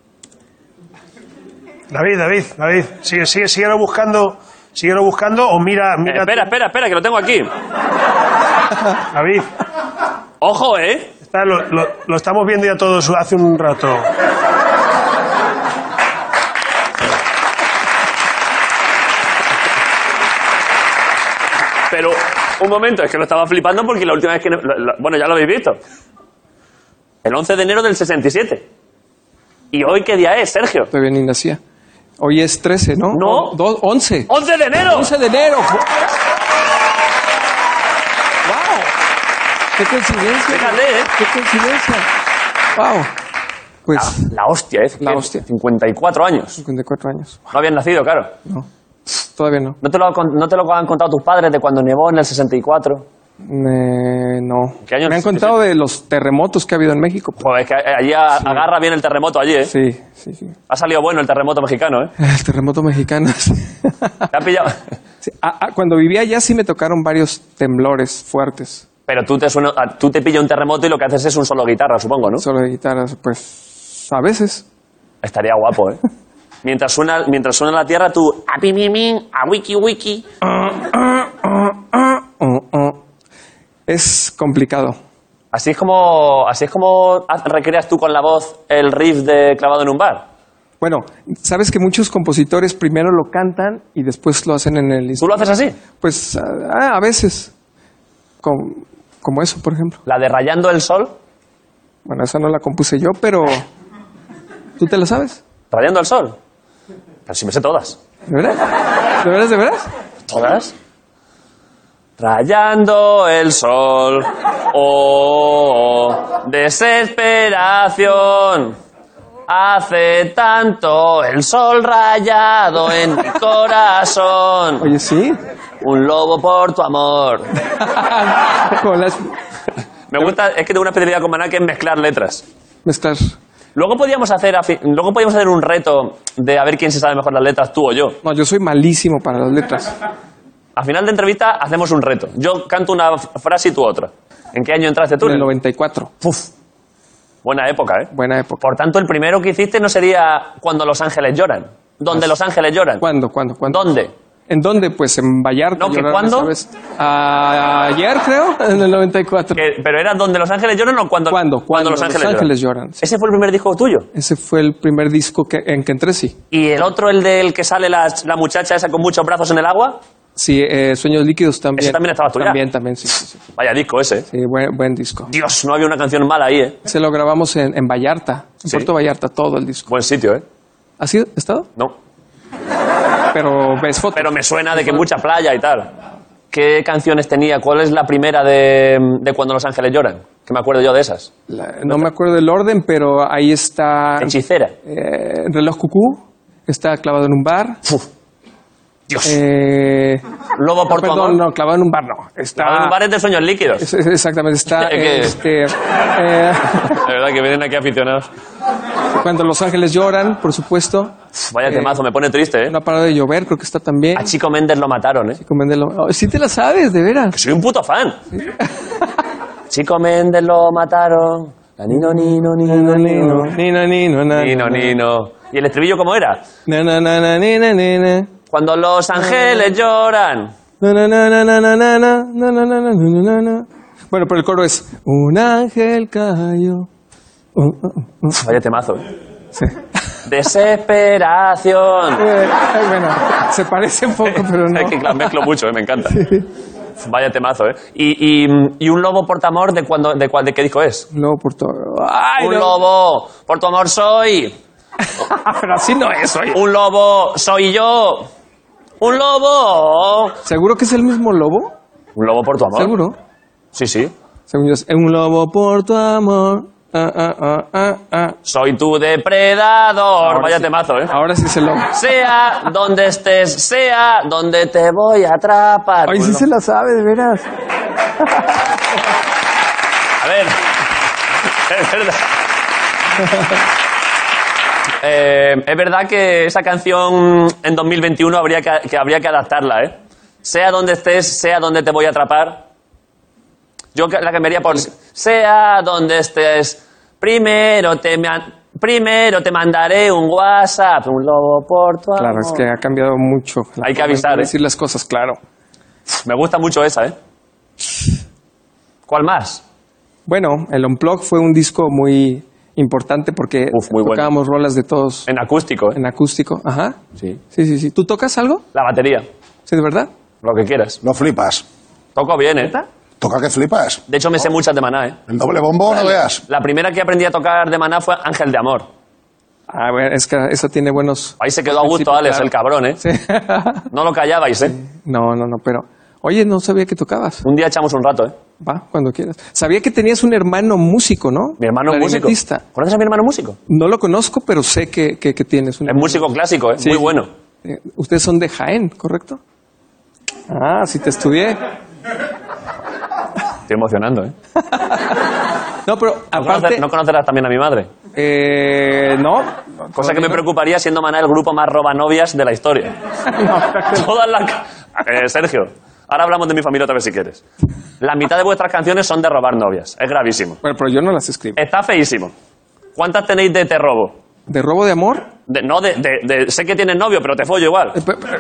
David, síguelo buscando o mira... Espera, que lo tengo aquí. David, Ojo, ¿eh? lo estamos viendo ya todos hace un rato. Pero, un momento, es que lo estaba flipando porque la última vez que... Bueno, ya lo habéis visto. El 11 de enero del 67. ¿Y hoy qué día es, Sergio? Todavía ni nacía. Hoy es 13, ¿no? No. 11. ¡11 de enero! 11 de enero. ¡Wow! ¡Qué coincidencia! Fíjate, ¿eh? ¡Qué coincidencia! ¡Wow! Pues... La hostia, ¿eh? La hostia. 54 años. 54 años. No habían nacido, claro. No. Todavía no. ¿No te lo han contado tus padres de cuando nevó en el 64? No. ¿Qué año? Me han contado de los terremotos que ha habido en México. Joder, es que allí agarra bien el terremoto allí, ¿eh? Sí. Ha salido bueno el terremoto mexicano, ¿eh? El terremoto mexicano. Sí. ¿Te ha pillado? Sí. Cuando vivía allá sí me tocaron varios temblores fuertes. Pero tú te pillas un terremoto y lo que haces es un solo guitarra, supongo, ¿no? Solo de guitarras, pues a veces. Estaría guapo, ¿eh? Mientras suena la tierra, tú... A pimimin, a wiki wiki. Es complicado. Así es como recreas tú con la voz el riff de Clavado en un bar. Bueno, sabes que muchos compositores primero lo cantan y después lo hacen en el... ¿Tú lo haces así? Pues a veces. Como eso, por ejemplo. La de Rayando el Sol. Bueno, esa no la compuse yo, pero... ¿Tú te la sabes? ¿Rayando el Sol? Pero si me sé todas. ¿De verdad? ¿De veras? ¿Todas? Rayando el sol, oh, desesperación. Hace tanto el sol rayado en mi corazón. Oye, sí. Un lobo por tu amor. Con las... Me gusta, es que tengo una especialidad con Maná que es mezclar letras. Mezclar. Luego podíamos hacer un reto de a ver quién se sabe mejor las letras, tú o yo. No, yo soy malísimo para las letras. Al final de entrevista hacemos un reto. Yo canto una frase y tú otra. ¿En qué año entraste tú? En el 94. Puf. Buena época, ¿eh? Buena época. Por tanto, el primero que hiciste no sería Cuando los ángeles lloran. ¿Dónde los ángeles lloran? ¿Cuándo? ¿Dónde? ¿En dónde? Pues en Vallarta. No, ¿que cuándo? Ayer, creo, en el 94. ¿Pero era donde Los Ángeles lloran o cuando? Cuando Los Ángeles lloran. Sí. ¿Ese fue el primer disco tuyo? Ese fue el primer disco en que entré, sí. ¿Y el otro, el del que sale la muchacha esa con muchos brazos en el agua? Sí, Sueños Líquidos también. ¿Ese también estaba tuya? También, sí. Vaya disco ese. Sí, buen disco. Dios, no había una canción mala ahí, ¿eh? Se lo grabamos en Vallarta, en Puerto Vallarta, todo el disco. Buen sitio, ¿eh? ¿Has estado? No. Pero ves fotos. Pero me suena de que mucha playa y tal. ¿Qué canciones tenía? ¿Cuál es la primera de Cuando Los Ángeles lloran? Que me acuerdo yo de esas. No me acuerdo del orden, pero ahí está... Hechicera. Reloj Cucú, está Clavado en un bar. Uf. Dios. Lobo por tu amor. No, Clavado en un bar no. Clavado en un bar es de Sueños Líquidos. Exactamente, está... De verdad que vienen aquí aficionados. Cuando Los Ángeles lloran, por supuesto. Vaya temazo, me pone triste, ¿eh? No ha parado de llover, creo que está también. A Chico Méndez lo mataron, ¿eh? Chico Méndez sí te la sabes, de veras. Que soy un puto fan. Chico Méndez lo mataron. Nino. ¿Y el estribillo cómo era? Cuando Los Ángeles lloran. Bueno, pero el coro es un ángel cayó. Vaya temazo, ¿eh? Sí. Desesperación. Bueno, se parece un poco, pero no. Es que mezclo mucho, me encanta. Vaya temazo, ¿eh? Y un lobo por tu amor, ¿de qué disco es? Un lobo por tu amor. Un lobo por tu amor soy. Pero así no es, oye. Un lobo soy yo. Un lobo. ¿Seguro que es el mismo lobo? Un lobo por tu amor. ¿Seguro? Sí. Según yo, es un lobo por tu amor. Soy tu depredador. Ahora Vaya sí. temazo, ¿eh? Ahora sí se lo... Sea donde estés, sea donde te voy a atrapar. Ay, sí se la sabe, de veras. A ver, es verdad. Es verdad que esa canción en 2021 habría que adaptarla, ¿eh? Sea donde estés, sea donde te voy a atrapar. Yo la cambiaría por sea donde estés, primero te mandaré un WhatsApp, un lobo por tu amor. Claro, es que ha cambiado mucho. Hay que avisar, ¿eh? Decir las cosas, claro. Me gusta mucho esa, ¿eh? ¿Cuál más? Bueno, el Unplugged fue un disco muy importante porque muy tocábamos rolas de todos. En acústico, ¿eh? En acústico, ajá. Sí. Sí. ¿Tú tocas algo? La batería, Sí, ¿de verdad? lo que quieras. No flipas. Toco bien, ¿eh? Toca que flipas. De hecho, me sé muchas de Maná, ¿eh? El doble bombo, no veas. La primera que aprendí a tocar de Maná fue Ángel de Amor. Ah, bueno, es que eso tiene buenos... Ahí se quedó a gusto, principios, Alex, claro. el cabrón, ¿eh? Sí. No lo callabais, ¿eh? No, pero... Oye, no sabía que tocabas. Un día echamos un rato, ¿eh? Va, cuando quieras. Sabía que tenías un hermano músico, ¿no? Mi hermano es músico. Clarinetista. ¿Conoces a mi hermano músico? No lo conozco, pero sé que tienes un Es músico clásico, ¿eh? Sí. Muy bueno. Ustedes son de Jaén, ¿correcto? Ah, sí te estudié. Estoy emocionando, ¿eh? No, pero aparte... ¿No conocerás también a mi madre? No. Cosa que me preocuparía siendo Maná el grupo más robanovias de la historia. Todas las... Sergio, ahora hablamos de mi familia otra vez si quieres. La mitad de vuestras canciones son de robar novias. Es gravísimo. Bueno, pero yo no las escribo. Está feísimo. ¿Cuántas tenéis de te robo? ¿De robo de amor? Sé que tienes novio, pero te follo igual.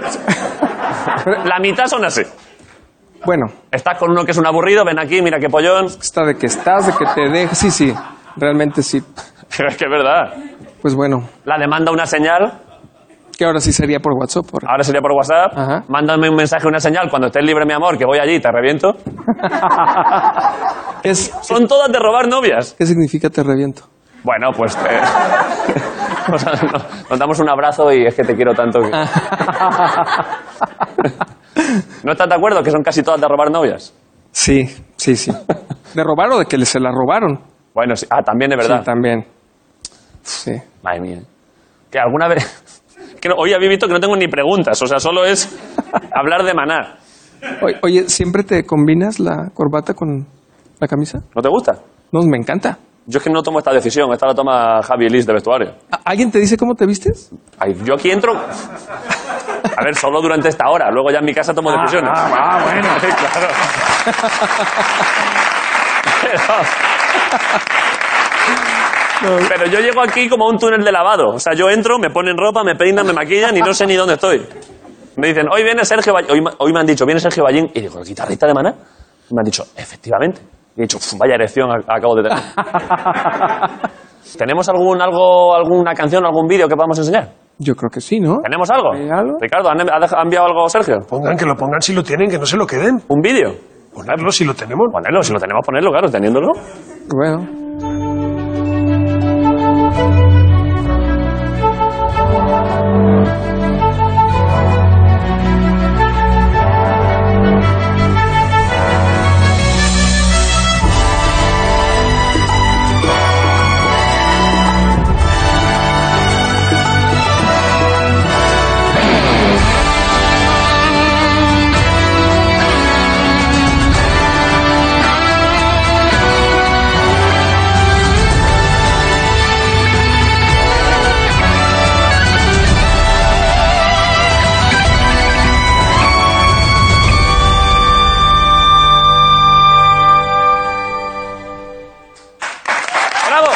La mitad son así. Bueno, Estás con uno que es un aburrido, ven aquí, mira qué pollón. está de que estás, de que te dejas. Sí, realmente sí. Pero es que es verdad. Pues bueno, La demanda una señal, que ahora sí sería por WhatsApp. ahora sería por WhatsApp. Ajá. Mándame un mensaje, una señal, cuando estés libre, mi amor, que voy allí y te reviento. Son todas de robar novias. ¿Qué significa te reviento? Bueno, pues nos damos un abrazo y es que te quiero tanto que... ¿No estás de acuerdo que son casi todas de robar novias? Sí. ¿De robar o de que se la robaron? Bueno, sí. Ah, también es verdad. Sí, también. Sí. Madre mía. Que alguna vez... Que hoy habéis visto que no tengo ni preguntas, o sea, solo es hablar de Maná. Oye, ¿siempre te combinas la corbata con la camisa? ¿No te gusta? No, me encanta. Yo es que no tomo esta decisión, esta la toma Javi Liz de vestuario. ¿Alguien te dice cómo te vistes? Ay, yo aquí entro... A ver, solo durante esta hora, luego ya en mi casa tomo decisiones. Bueno. Sí, claro. Pero yo llego aquí como a un túnel de lavado. O sea, yo entro, me ponen ropa, me peinan, me maquillan y no sé ni dónde estoy. Me dicen, hoy viene Sergio Ballín. Hoy me han dicho, viene Sergio Ballín. Y digo, ¿el guitarrista de Maná? Y me han dicho, efectivamente. Y he dicho, vaya erección acabo de tener. ¿Tenemos alguna canción, algún vídeo que podamos enseñar? Yo creo que sí, ¿no? ¿Tenemos algo? ¿Hay algo? Ricardo, ¿ha enviado algo Sergio? Que lo pongan si lo tienen, que no se lo queden. ¿Un vídeo? Ponerlo si lo tenemos. Ponerlo, si lo tenemos, ponerlo, claro, teniéndolo. Bueno. ¡Bravo!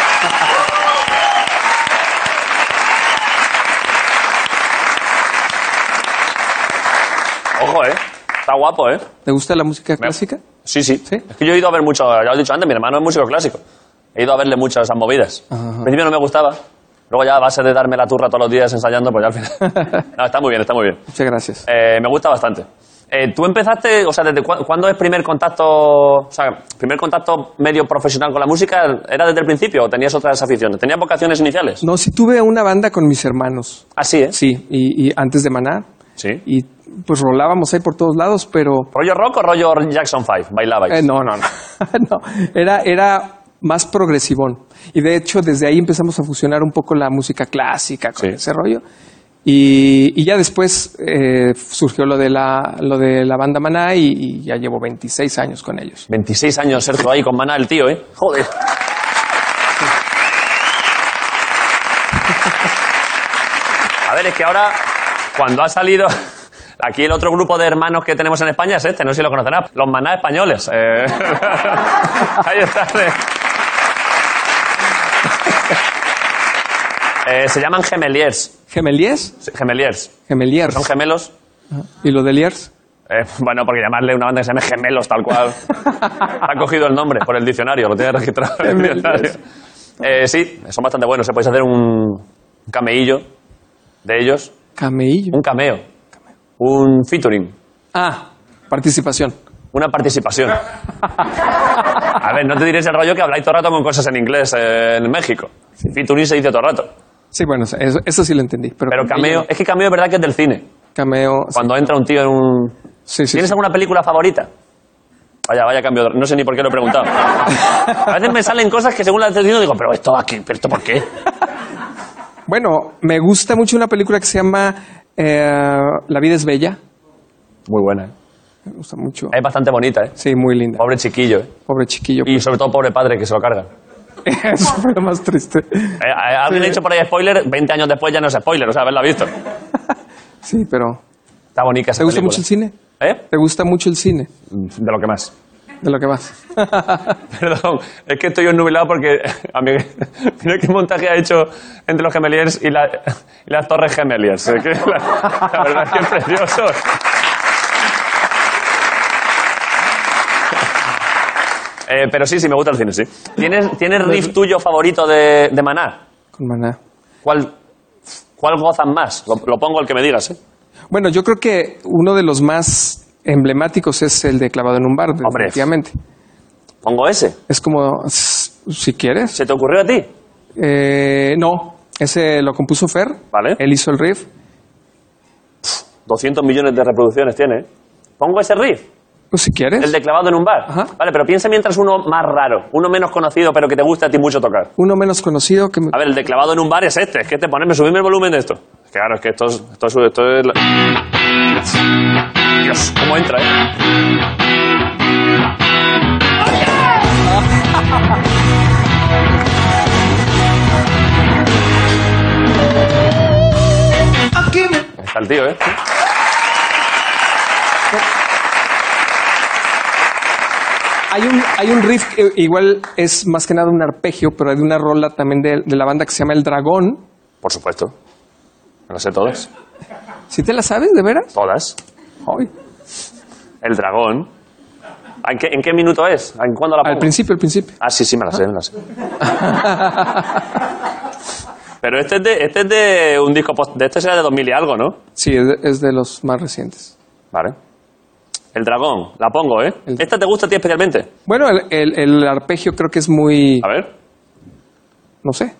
Ojo, está guapo, ¿Te gusta la música clásica? Sí, sí. ¿Sí? Es que yo he ido a ver mucho, ya lo he dicho antes, mi hermano es músico clásico. He ido a verle muchas esas movidas. Ajá. Al principio no me gustaba. Luego ya a base de darme la turra todos los días ensayando, pues ya al final... No, está muy bien, está muy bien. Muchas gracias. Me gusta bastante. ¿Tú empezaste, o sea, desde cuándo es primer contacto medio profesional con la música? ¿Era desde el principio o tenías otras aficiones? ¿Tenías vocaciones iniciales? No, sí tuve una banda con mis hermanos. Ah, sí, ¿eh? Sí, y antes de Maná. Sí. Y pues rolábamos ahí por todos lados, pero... ¿Rollo rock o rollo Jackson 5? ¿Bailabais? No. No, era más progresivón. Y de hecho, desde ahí empezamos a fusionar un poco la música clásica con ese rollo. Y ya después surgió lo de la banda Maná y ya llevo 26 años con ellos. 26 años, Sergio, ahí con Maná, el tío, ¿eh? Joder. A ver, es que ahora, cuando ha salido... Aquí el otro grupo de hermanos que tenemos en España es este, no sé si lo conocerás, los Maná españoles. Ahí está. Se llaman gemeliers. ¿Gemeliers? Sí, gemeliers. Gemeliers. Son gemelos. ¿Y lo de Liers? Bueno, porque llamarle una banda que se llame Gemelos, tal cual. Ha cogido el nombre por el diccionario, lo tiene registrado en el diccionario. Sí, son bastante buenos. Se podéis hacer un cameillo de ellos. ¿Cameillo? Un cameo. Un featuring. Ah, participación. Una participación. A ver, no te diréis el rollo que habláis todo el rato con cosas en inglés en México. Sí. Featuring se dice todo el rato. Sí, bueno, eso sí lo entendí. Pero cameo, es que cameo es verdad que es del cine. Cameo. Cuando entra un tío en un... Sí, ¿Tienes alguna película favorita? Vaya cambio. No sé ni por qué lo he preguntado. A veces me salen cosas que según las estoy diciendo digo, pero esto aquí, pero esto ¿por qué? Bueno, me gusta mucho una película que se llama La vida es bella. Muy buena, ¿eh? Me gusta mucho. Es bastante bonita, ¿eh? Sí, muy linda. Pobre chiquillo, ¿eh? Pobre chiquillo. Y sobre todo pobre padre que se lo carga. Eso fue lo más triste. Alguien ha dicho por ahí spoiler, 20 años después ya no es spoiler, o sea, haberla visto. Sí, pero... Está bonita esa ¿Te gusta película. mucho el cine? ¿Eh? ¿Te gusta mucho el cine? De lo que más. De lo que más. Perdón, es que estoy ennubilado porque mira qué montaje ha hecho entre los Gemeliers y las Torres Gemeliers. Es que la verdad es que es precioso. Pero sí, me gusta el cine, sí. ¿Tienes riff tuyo favorito de Maná? Con Maná. ¿Cuál gozas más? Lo pongo el que me digas, ¿eh? Bueno, yo creo que uno de los más emblemáticos es el de Clavado en un bar, definitivamente. ¿Pongo ese? Es como, si quieres. ¿Se te ocurrió a ti? No, ese lo compuso Fer. Vale. Él hizo el riff. 200 millones de reproducciones tiene, ¿eh? ¿Pongo ese riff? Pues si quieres. El de Clavado en un bar. Ajá. Vale, pero piensa mientras uno más raro, uno menos conocido, pero que te gusta a ti mucho tocar. Uno menos conocido que... A ver, el de Clavado en un bar es este. Es que subidme el volumen de esto. Claro, es que esto es Dios, cómo entra, ¿eh? Está el tío, ¿eh? Hay un riff que igual es más que nada un arpegio, pero hay una rola también de la banda que se llama El Dragón. Por supuesto. Me lo sé todos. ¿Sí te la sabes, de veras? Todas. Ay. El dragón. ¿En qué minuto es? ¿En cuándo la pongo? Al principio. Ah, sí, me la sé. Pero este es de un disco de este será de 2000 y algo, ¿no? Sí, es de los más recientes. Vale. El dragón, la pongo, ¿eh? ¿Esta te gusta a ti especialmente? Bueno, el arpegio creo que es muy... A ver. No sé.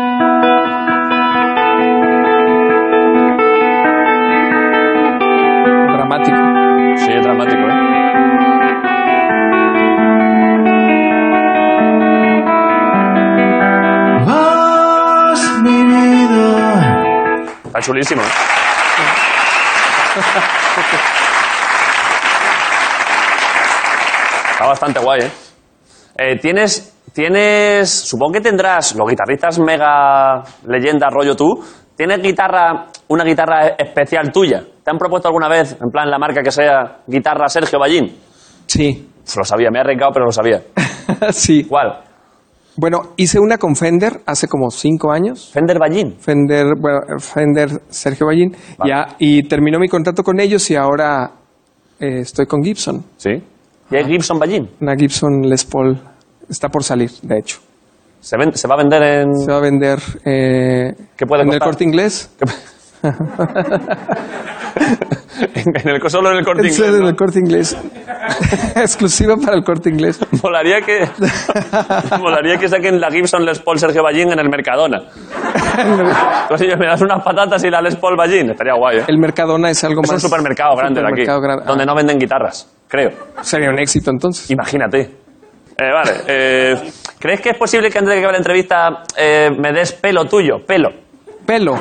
Dramático. Sí, es dramático, ¿eh? Está chulísimo, ¿eh? Está bastante guay, ¿eh? Tienes, supongo que tendrás, los guitarristas mega leyenda rollo tú, ¿tienes una guitarra especial tuya? ¿Te han propuesto alguna vez, en plan la marca que sea, guitarra Sergio Ballín? Sí. Lo sabía, me he arriesgado, pero lo sabía. Sí. ¿Cuál? Bueno, hice una con Fender hace como 5 años. ¿Fender Ballín? Fender Sergio Ballín. Vale. Ya, y terminó mi contrato con ellos y ahora estoy con Gibson. Sí. ¿Y es Gibson Ballín? Una Gibson Les Paul. Está por salir, de hecho. ¿Se va a vender en...? Se va a vender ¿Qué puede en el costar? Corte Inglés. Solo en el Corte Inglés, En ¿no? el Corte Inglés. Exclusiva para el Corte Inglés. Molaría que saquen la Gibson Les Paul Sergio Ballín en el Mercadona. Entonces me das unas patatas y la Les Paul Ballín. Estaría guay, ¿eh? El Mercadona es algo Es más... un supermercado grande de aquí, grande. donde no venden guitarras, creo. Sería un éxito entonces. Imagínate. Vale. ¿Crees que es posible que antes de que acabe la entrevista me des pelo tuyo? Pelo. Pelo.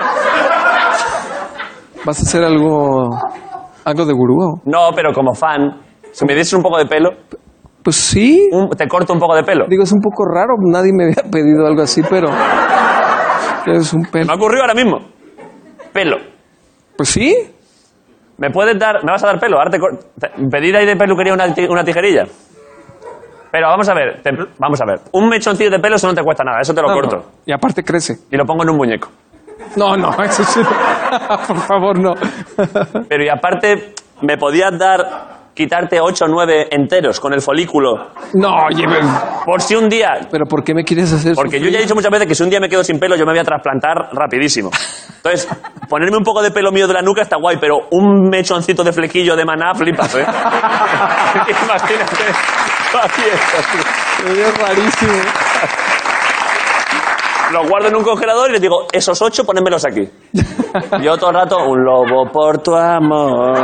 ¿Vas a hacer algo de gurú? No, pero como fan, si me dieses un poco de pelo, Pues sí. te corto un poco de pelo. Digo, es un poco raro. Nadie me había pedido algo así, pero... Es un Me pelo. ha ocurrido ahora mismo. Pelo. Pues sí. ¿Me vas a dar pelo? Ahora pedir ahí de peluquería una tijerilla. Pero vamos a ver. Un mechoncillo de pelo eso no te cuesta nada. Eso te lo No, corto. no. Y aparte crece. Y lo pongo en un muñeco. No, eso sí. Por favor, no. Pero y aparte, ¿me podías quitarte 8 o 9 enteros con el folículo? No, oye, Por si un día... pero ¿por qué me quieres hacer Porque yo sufrir? ya he dicho muchas veces que si un día me quedo sin pelo, yo me voy a trasplantar rapidísimo. Entonces, ponerme un poco de pelo mío de la nuca está guay, pero un mechoncito de flequillo de maná, flipas, ¿eh? Imagínate. Así es. Es rarísimo. Los guardo en un congelador y les digo, esos 8, ponémelos aquí. Yo todo el rato, un lobo por tu amor.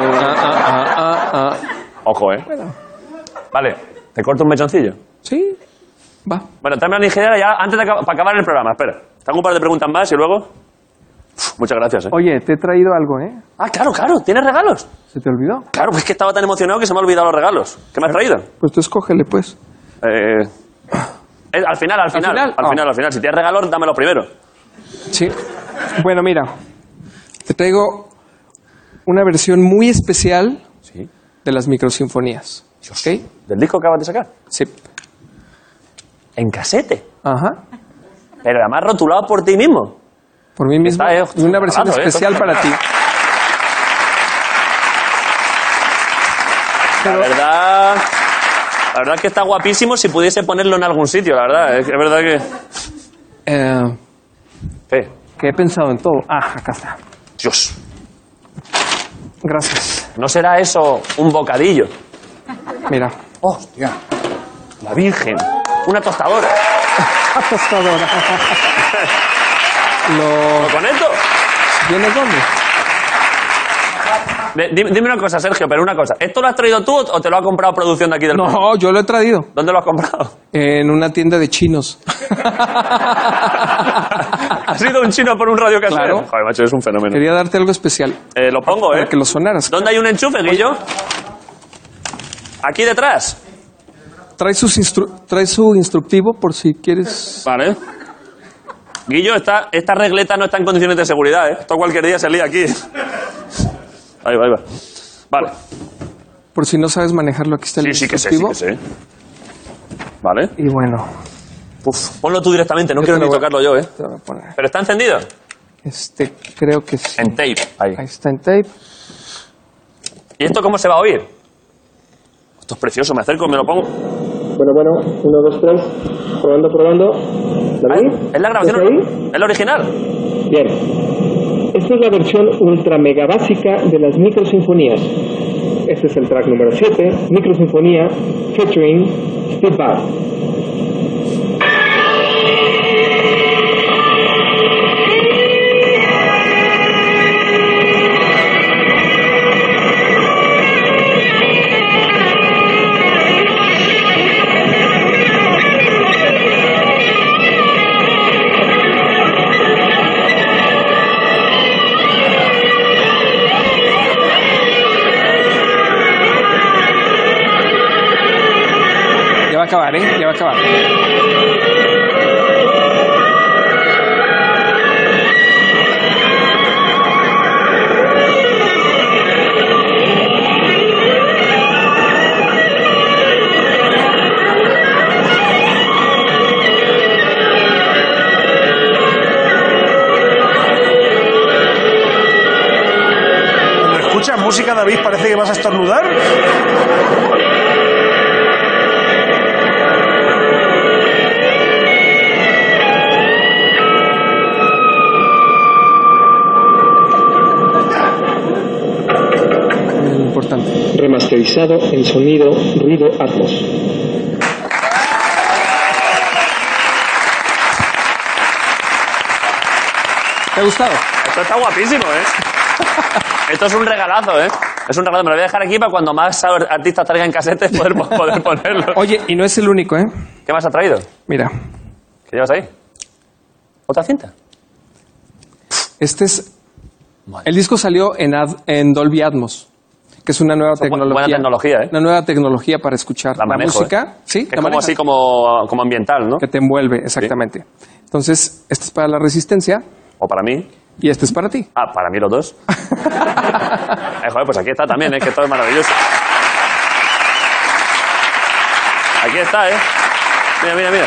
Ojo, ¿eh? Vale, ¿te corto un mechoncillo? Sí, va. Bueno, tráeme la nigeriana ya antes para acabar el programa. Espera, te hago un par de preguntas más y luego... muchas gracias, ¿eh? Oye, te he traído algo, ¿eh? Ah, claro, ¿tienes regalos? ¿Se te olvidó? Claro, pues es que estaba tan emocionado que se me ha olvidado los regalos. ¿Qué me has traído? Pues tú escógele, pues. Al final. Si tienes regalos, dámelo primero. Sí. Bueno, mira. Te traigo una versión muy especial Sí. de las microsinfonías. ¿Ok? ¿Del disco que acabas de sacar? Sí. En casete. Ajá. Pero además rotulado por ti mismo. Por mí mismo. Está, Una versión barato, especial para ti. La verdad es que está guapísimo si pudiese ponerlo en algún sitio, la verdad. Es verdad que... ¿Qué? Que he pensado en todo. Ah, acá está. Dios. Gracias. ¿No será eso un bocadillo? Mira. Hostia. La Virgen. Una tostadora. La tostadora. ¿Lo conecto? ¿Vienes dónde? Dime una cosa, Sergio, pero una cosa. ¿Esto lo has traído tú o te lo ha comprado producción de aquí del pueblo? No, yo lo he traído. ¿Dónde lo has comprado? En una tienda de chinos. ¿Has ido un chino por un radio casero? Claro. Joder, macho, es un fenómeno. Quería darte algo especial. Lo pongo, Para que lo sonaras. ¿Dónde hay un enchufe, Guillo? Aquí detrás. Trae su instructivo por si quieres. Vale. Guillo, esta regleta no está en condiciones de seguridad, ¿eh? Esto cualquier día se lía aquí. Ahí va. Vale. Por si no sabes manejarlo, aquí está el Sí que instructivo. sé. Vale. Y bueno, Uf, ponlo tú directamente, no Yo quiero te lo ni voy- tocarlo yo, ¿eh? te lo voy a poner. ¿Pero está encendido? Creo que sí. En tape, ahí. Ahí está en tape. ¿Y esto cómo se va a oír? Esto es precioso, me acerco, me lo pongo. Bueno, 1, 2, 3. Probando. ¿David? ¿Es la grabación? ¿Estás ahí? ¿Es la original? Bien. Esta es la versión ultra mega básica de las microsinfonías. Este es el track número 7, Microsinfonía, featuring Steve Vai. Ya va a acabar, ¿eh? Ya va a acabar. Cuando escuchas música, David, parece que vas a estornudar. Importante. Remasterizado en sonido ruido Atmos. ¿Te ha gustado? Esto está guapísimo, ¿eh? Esto es un regalazo, ¿eh? Es un regalo. Me lo voy a dejar aquí para cuando más artistas traigan casetes poder ponerlo. Oye, y no es el único, ¿eh? ¿Qué más has traído? Mira, ¿Qué llevas ahí? ¿Otra cinta? este es... El disco salió en Dolby Atmos, que es una nueva tecnología. Buena tecnología, ¿eh? Una nueva tecnología para escuchar La manejo, música. Sí, Que es como así como ambiental, ¿no? que te envuelve, exactamente. Entonces, este es para la resistencia O para mí. y este es para ti. Ah, para mí los dos. Joder, pues aquí está también, que todo es maravilloso. Aquí está, Mira.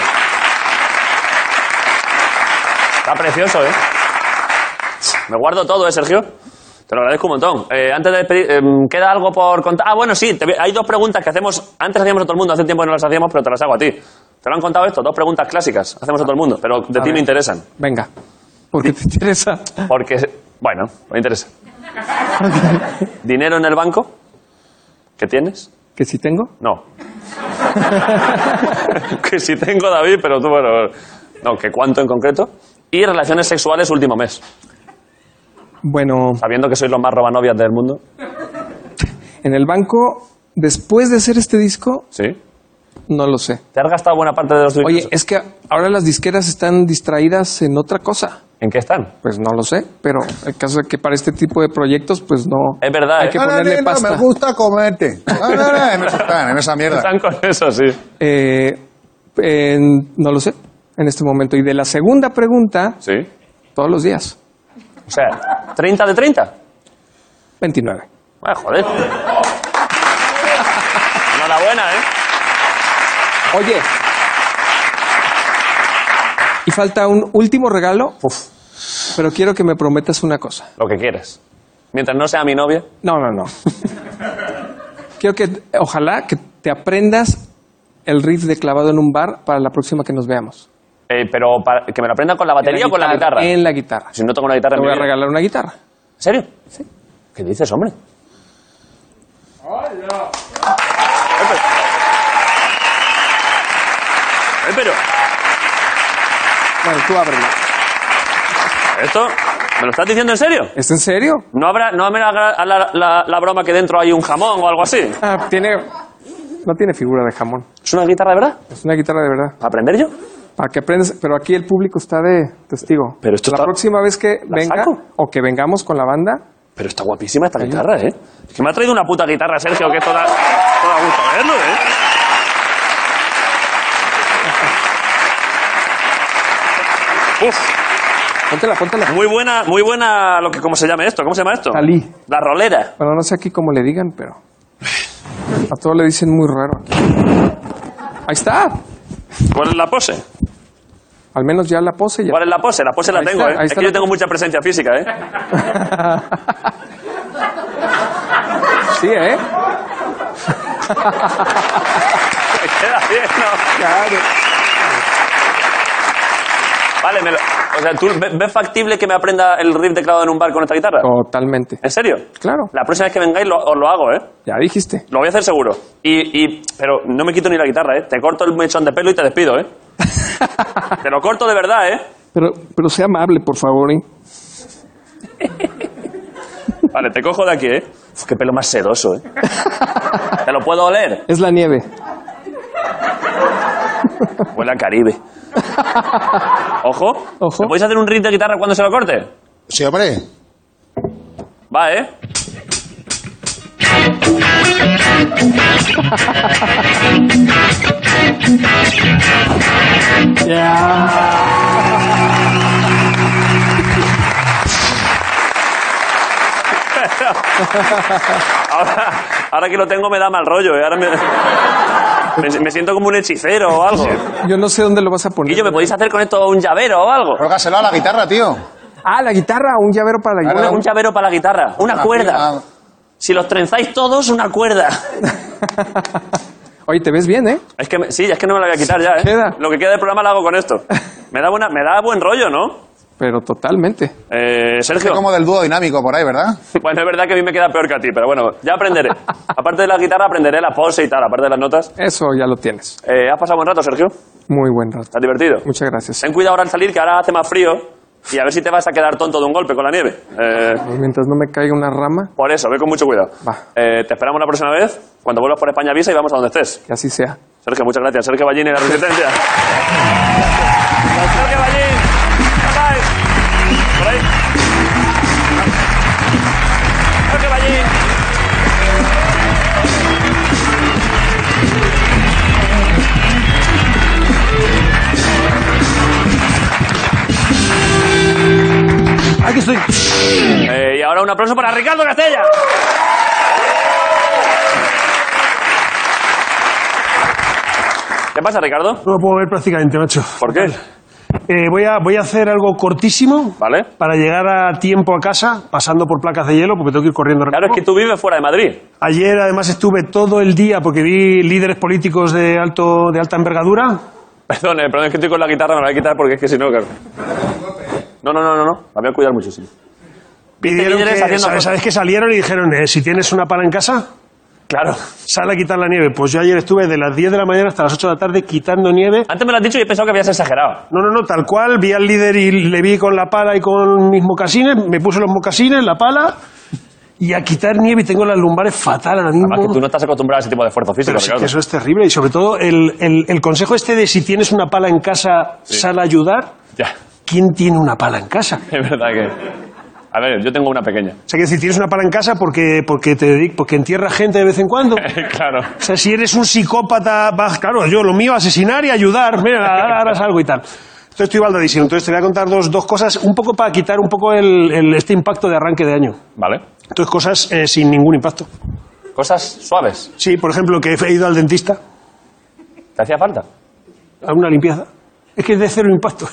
Está precioso, Me guardo todo, Sergio. Te lo agradezco un montón. Antes de despedir, ¿queda algo por contar? Ah, bueno, sí, hay dos preguntas que hacemos. Antes hacíamos a todo el mundo, hace tiempo que no las hacíamos, pero te las hago a ti. ¿Te lo han contado esto? Dos preguntas clásicas. Hacemos a todo el mundo, pero de ti me interesan. Venga, porque te interesa. Porque, bueno, me interesa. ¿Dinero en el banco? ¿Qué tienes? ¿Que si tengo? No. Que si tengo, David, pero tú, bueno... No, ¿que cuánto en concreto? Y relaciones sexuales último mes. Bueno, Sabiendo que sois los más robanovias del mundo. en el banco, después de hacer este disco, Sí. no lo sé. ¿Te has gastado buena parte de los tuyos? Oye, es que ahora las disqueras están distraídas en otra cosa. ¿En qué están? Pues no lo sé, pero el caso es que para este tipo de proyectos, pues no. Es verdad, Hay que ponerle No, pasta. me gusta comerte. En eso están, en esa mierda. Están con eso, sí. No lo sé en este momento. Y de la segunda pregunta, Sí. todos los días. O sea, ¿30 de 30? 29. Ah, joder. Enhorabuena, Oye. Y falta un último regalo, pero quiero que me prometas una cosa. Lo que quieras. Mientras no sea mi novia. No. Quiero que, ojalá, que te aprendas el riff de Clavado en un bar para la próxima que nos veamos. Pero que me lo aprenda con la batería o con la guitarra. En la guitarra. Si no toco una guitarra Te en voy mi a vida. regalar una guitarra. ¿En serio? Sí. ¿Qué dices, hombre? Pero... Bueno, tú ábrela. ¿Esto me lo estás diciendo en serio? ¿Es en serio? ¿No me la broma que dentro hay un jamón o algo así? No tiene figura de jamón. ¿Es una guitarra de verdad? Es una guitarra de verdad. ¿Para aprender yo? Para que aprendas, pero aquí el público está de testigo. Pero esto la está- próxima vez que ¿La venga saco? o que vengamos con la banda, Pero está guapísima esta guitarra, ¿eh? Es que me ha traído una puta guitarra, Sergio, que esto da gusto verlo, póntela. Muy buena ¿cómo se llama esto? ¿Cómo se llama esto? Salí. La rolera. Bueno, no sé aquí cómo le digan, pero a todos le dicen muy raro aquí. Ahí está. ¿Cuál es la pose? Al menos ya la pose. Ya. ¿Cuál es la pose? La pose la tengo, ¿eh? Es que yo tengo mucha presencia física, ¿eh? Sí, ¿eh? Me queda bien, ¿no? Claro. Vale, o sea, ¿tú ves factible que me aprenda el riff de clavado en un bar con esta guitarra? Totalmente. ¿En serio? Claro. La próxima vez que vengáis os lo hago, ¿eh? Ya dijiste. Lo voy a hacer seguro. Pero no me quito ni la guitarra, ¿eh? Te corto el mechón de pelo y te despido, ¿eh? Te lo corto de verdad, ¿eh? Pero sea amable, por favor, ¿eh? Vale, te cojo de aquí, ¿eh? Uf, qué pelo más sedoso, ¿eh? ¿Te lo puedo oler? Es la nieve. Huele a Caribe. Ojo. ¿Me podéis hacer un riff de guitarra cuando se lo corte? Sí, hombre. Va, ¿eh? Ahora que lo tengo me da mal rollo, ¿eh? Ahora me siento como un hechicero o algo. Yo no sé dónde lo vas a poner. ¿Y yo me podéis hacer con esto un llavero o algo? Cólgaselo a la guitarra, tío. Ah, la guitarra, un llavero para la guitarra. Un llavero para la guitarra, una cuerda. Si los trenzáis todos, una cuerda. Oye, te ves bien, ¿eh? Es que es que no me la voy a quitar ya, ¿eh? Queda. Lo que queda del programa lo hago con esto. Me da buen rollo, ¿no? Pero totalmente. Sergio. Como del dúo dinámico por ahí, ¿verdad? Bueno, es verdad que a mí me queda peor que a ti, pero bueno, ya aprenderé. Aparte de la guitarra, aprenderé la pose y tal, aparte de las notas. Eso ya lo tienes. ¿Has pasado buen rato, Sergio? Muy buen rato. ¿Estás divertido? Muchas gracias. Ten cuidado ahora al salir, que ahora hace más frío. Y a ver si te vas a quedar tonto de un golpe con la nieve. Mientras no me caiga una rama. Por eso, ve con mucho cuidado. Va. Te esperamos la próxima vez. Cuando vuelvas por España avisa y vamos a donde estés. Que así sea. Sergio, muchas gracias. Sergio Ballín y la Resistencia. Sergio Ballín. Bye bye. Por ahí. Sergio Ballín. Aquí estoy. Y ahora un aplauso para Ricardo Castella. ¿Qué pasa, Ricardo? No lo puedo ver prácticamente, macho. ¿Por qué? Voy a hacer algo cortísimo. ¿Vale? Para llegar a tiempo a casa, pasando por placas de hielo, porque tengo que ir corriendo rápido. Claro, es que tú vives fuera de Madrid. Ayer, además, estuve todo el día, porque vi líderes políticos de alta envergadura. Perdón, es que estoy con la guitarra, me la voy a quitar porque es que si no, claro. No. La voy a cuidar muchísimo. Pidieron ¿sabes que salieron y dijeron, si tienes una pala en casa, claro, sal a quitar la nieve? Pues yo ayer estuve de las 10 de la mañana hasta las 8 de la tarde quitando nieve. Antes me lo has dicho y he pensado que habías exagerado. No, tal cual. Vi al líder y le vi con la pala y con mis mocasines. Me puse los mocasines, la pala, y a quitar nieve y tengo las lumbares fatal ahora mismo. Además que tú no estás acostumbrado a ese tipo de esfuerzo físico, Pero sí, Ricardo. que eso es terrible. Y sobre todo el consejo este de si tienes una pala en casa, sal a ayudar. Ya. ¿Quién tiene una pala en casa? Es verdad que... A ver, yo tengo una pequeña. O sea, que si tienes una pala en casa porque entierras gente de vez en cuando. Claro. O sea, si eres un psicópata, claro, yo lo mío, asesinar y ayudar, mira, harás algo y tal. Entonces estoy baldadísimo. Entonces te voy a contar dos cosas, un poco para quitar un poco este impacto de arranque de año. Vale. Entonces cosas sin ningún impacto. Cosas suaves. Sí, por ejemplo, que he ido al dentista. ¿Te hacía falta? A una limpieza. Es que es de cero impacto.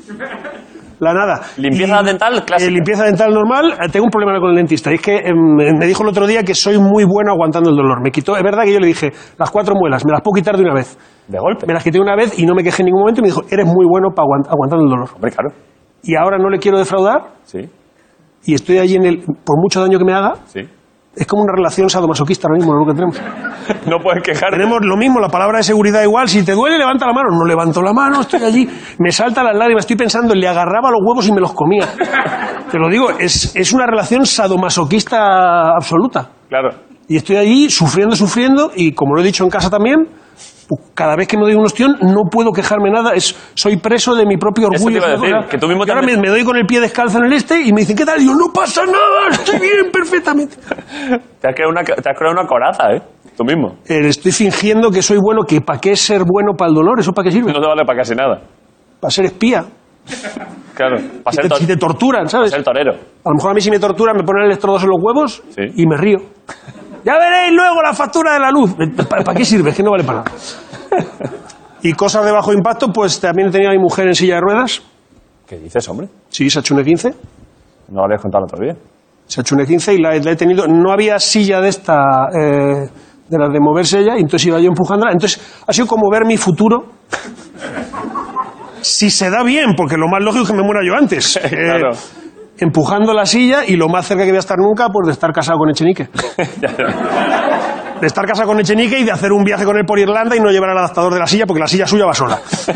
La nada. ¿Limpieza dental clásica? Limpieza dental normal. Tengo un problema con el dentista. Y es que me dijo el otro día que soy muy bueno aguantando el dolor. Me quitó, es verdad que yo le dije, las 4 muelas, me las puedo quitar de una vez. ¿De golpe? Me las quité una vez y no me quejé en ningún momento y me dijo, eres muy bueno para aguantando el dolor. Hombre, claro. Y ahora no le quiero defraudar. Sí. Y estoy allí por mucho daño que me haga. Sí. Es como una relación sadomasoquista ahora mismo lo que tenemos. No puedes quejarte. Tenemos lo mismo, la palabra de seguridad igual. Si te duele, levanta la mano. No levanto la mano, estoy allí. Me saltan las lágrimas. Estoy pensando, le agarraba los huevos y me los comía. Te lo digo, es una relación sadomasoquista absoluta. Claro. Y estoy allí sufriendo. Y como lo he dicho en casa también, cada vez que me doy un ostión no puedo quejarme nada. Soy preso de mi propio orgullo. Eso te iba a decir, que tú mismo y ahora me doy con el pie descalzo en el y me dicen, ¿qué tal? Y yo, no pasa nada, estoy bien, perfectamente. Te has creado una coraza, ¿eh? Tú mismo. Estoy fingiendo que soy bueno, que ¿para qué ser bueno para el dolor? ¿Eso para qué sirve? No te vale para casi nada. Para ser espía. Claro. Si te torturan, ¿sabes? Para ser torero. A lo mejor a mí si me torturan me ponen electrodos en los huevos y me río. Ya veréis luego la factura de la luz. ¿Para qué sirve? Es que no vale para nada. Y cosas de bajo impacto, pues también he tenido a mi mujer en silla de ruedas. ¿Qué dices, hombre? Sí, se ha hecho un E15. No lo habías contado todavía. Se ha hecho un E15 y la he tenido... No había silla de esta, de las de moverse ella, y entonces iba yo empujándola. Entonces ha sido como ver mi futuro. Si se da bien, porque lo más lógico es que me muera yo antes. Claro. Empujando la silla y lo más cerca que voy a estar nunca, pues de estar casado con Echenique. De estar casado con Echenique y de hacer un viaje con él por Irlanda y no llevar al adaptador de la silla, porque la silla suya va sola.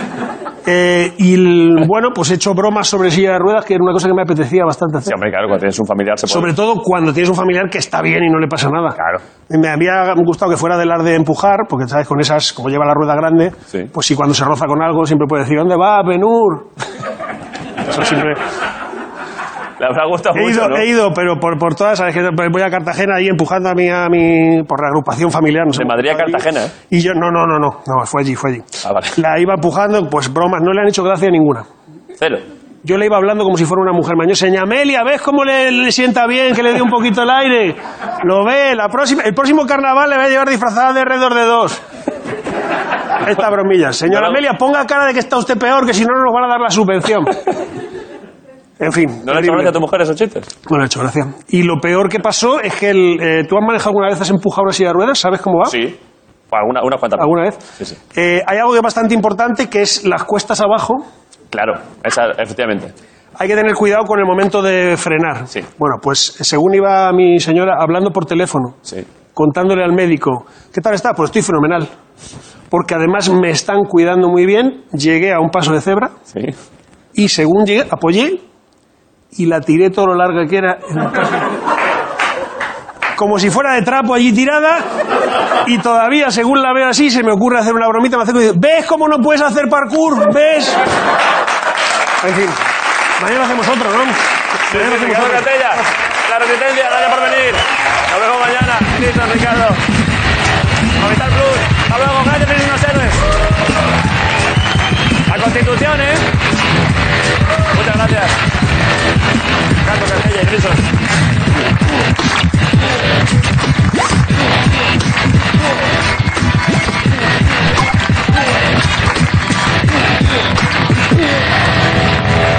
Bueno, pues he hecho bromas sobre silla de ruedas, que era una cosa que me apetecía bastante hacer. Sí, hombre, claro, cuando tienes un familiar se puede. Sobre todo cuando tienes un familiar que está bien y no le pasa nada. Claro. Me había gustado que fuera de las de empujar, porque, ¿sabes? Con esas, como lleva la rueda grande, sí. Pues sí, cuando se roza con algo, siempre puede decir, ¿dónde va, Benur? Eso siempre... Le habrá gustado mucho, ¿no? He ido, pero por todas, ¿sabes? Que voy a Cartagena ahí empujando a mi por la agrupación familiar. No sé, de Madrid a Cartagena, ¿eh? Y yo, no, fue allí. Ah, vale. La iba empujando, pues bromas, no le han hecho gracia ninguna. Cero. Yo le iba hablando como si fuera una mujer mañosa. Amelia, ¿ves cómo le sienta bien que le dé un poquito el aire? Lo ve, el próximo carnaval le voy a llevar disfrazada de R2D2. Esta bromilla. Señora Amelia, ponga cara de que está usted peor, que si no, no nos van a dar la subvención. En fin. ¿No le ha hecho gracia a tu mujer esos chistes? No le ha hecho gracia. Y lo peor que pasó es que ¿tú has manejado alguna vez, has empujado una silla de ruedas? ¿Sabes cómo va? Sí. Unas cuantas. ¿Alguna vez? Sí. Hay algo que es bastante importante, que es las cuestas abajo. Claro, efectivamente. Hay que tener cuidado con el momento de frenar. Sí. Bueno, pues según iba mi señora hablando por teléfono, sí, contándole al médico, ¿qué tal está? Pues estoy fenomenal. Porque además me están cuidando muy bien. Llegué a un paso de cebra. Sí. Y según llegué, apoyé y la tiré todo lo larga que era. Como si fuera de trapo allí tirada. Y todavía, según la veo así, se me ocurre hacer una bromita. Me acerco y digo, ¿ves cómo no puedes hacer parkour? ¿Ves? En fin. Mañana hacemos otro, ¿no? Ricardo Catella, la Resistencia, gracias por venir. Nos vemos mañana. Listo, Ricardo. Movistar Plus. Hasta luego, gracias, tenéis unos héroes. La Constitución, ¿eh? Muchas gracias.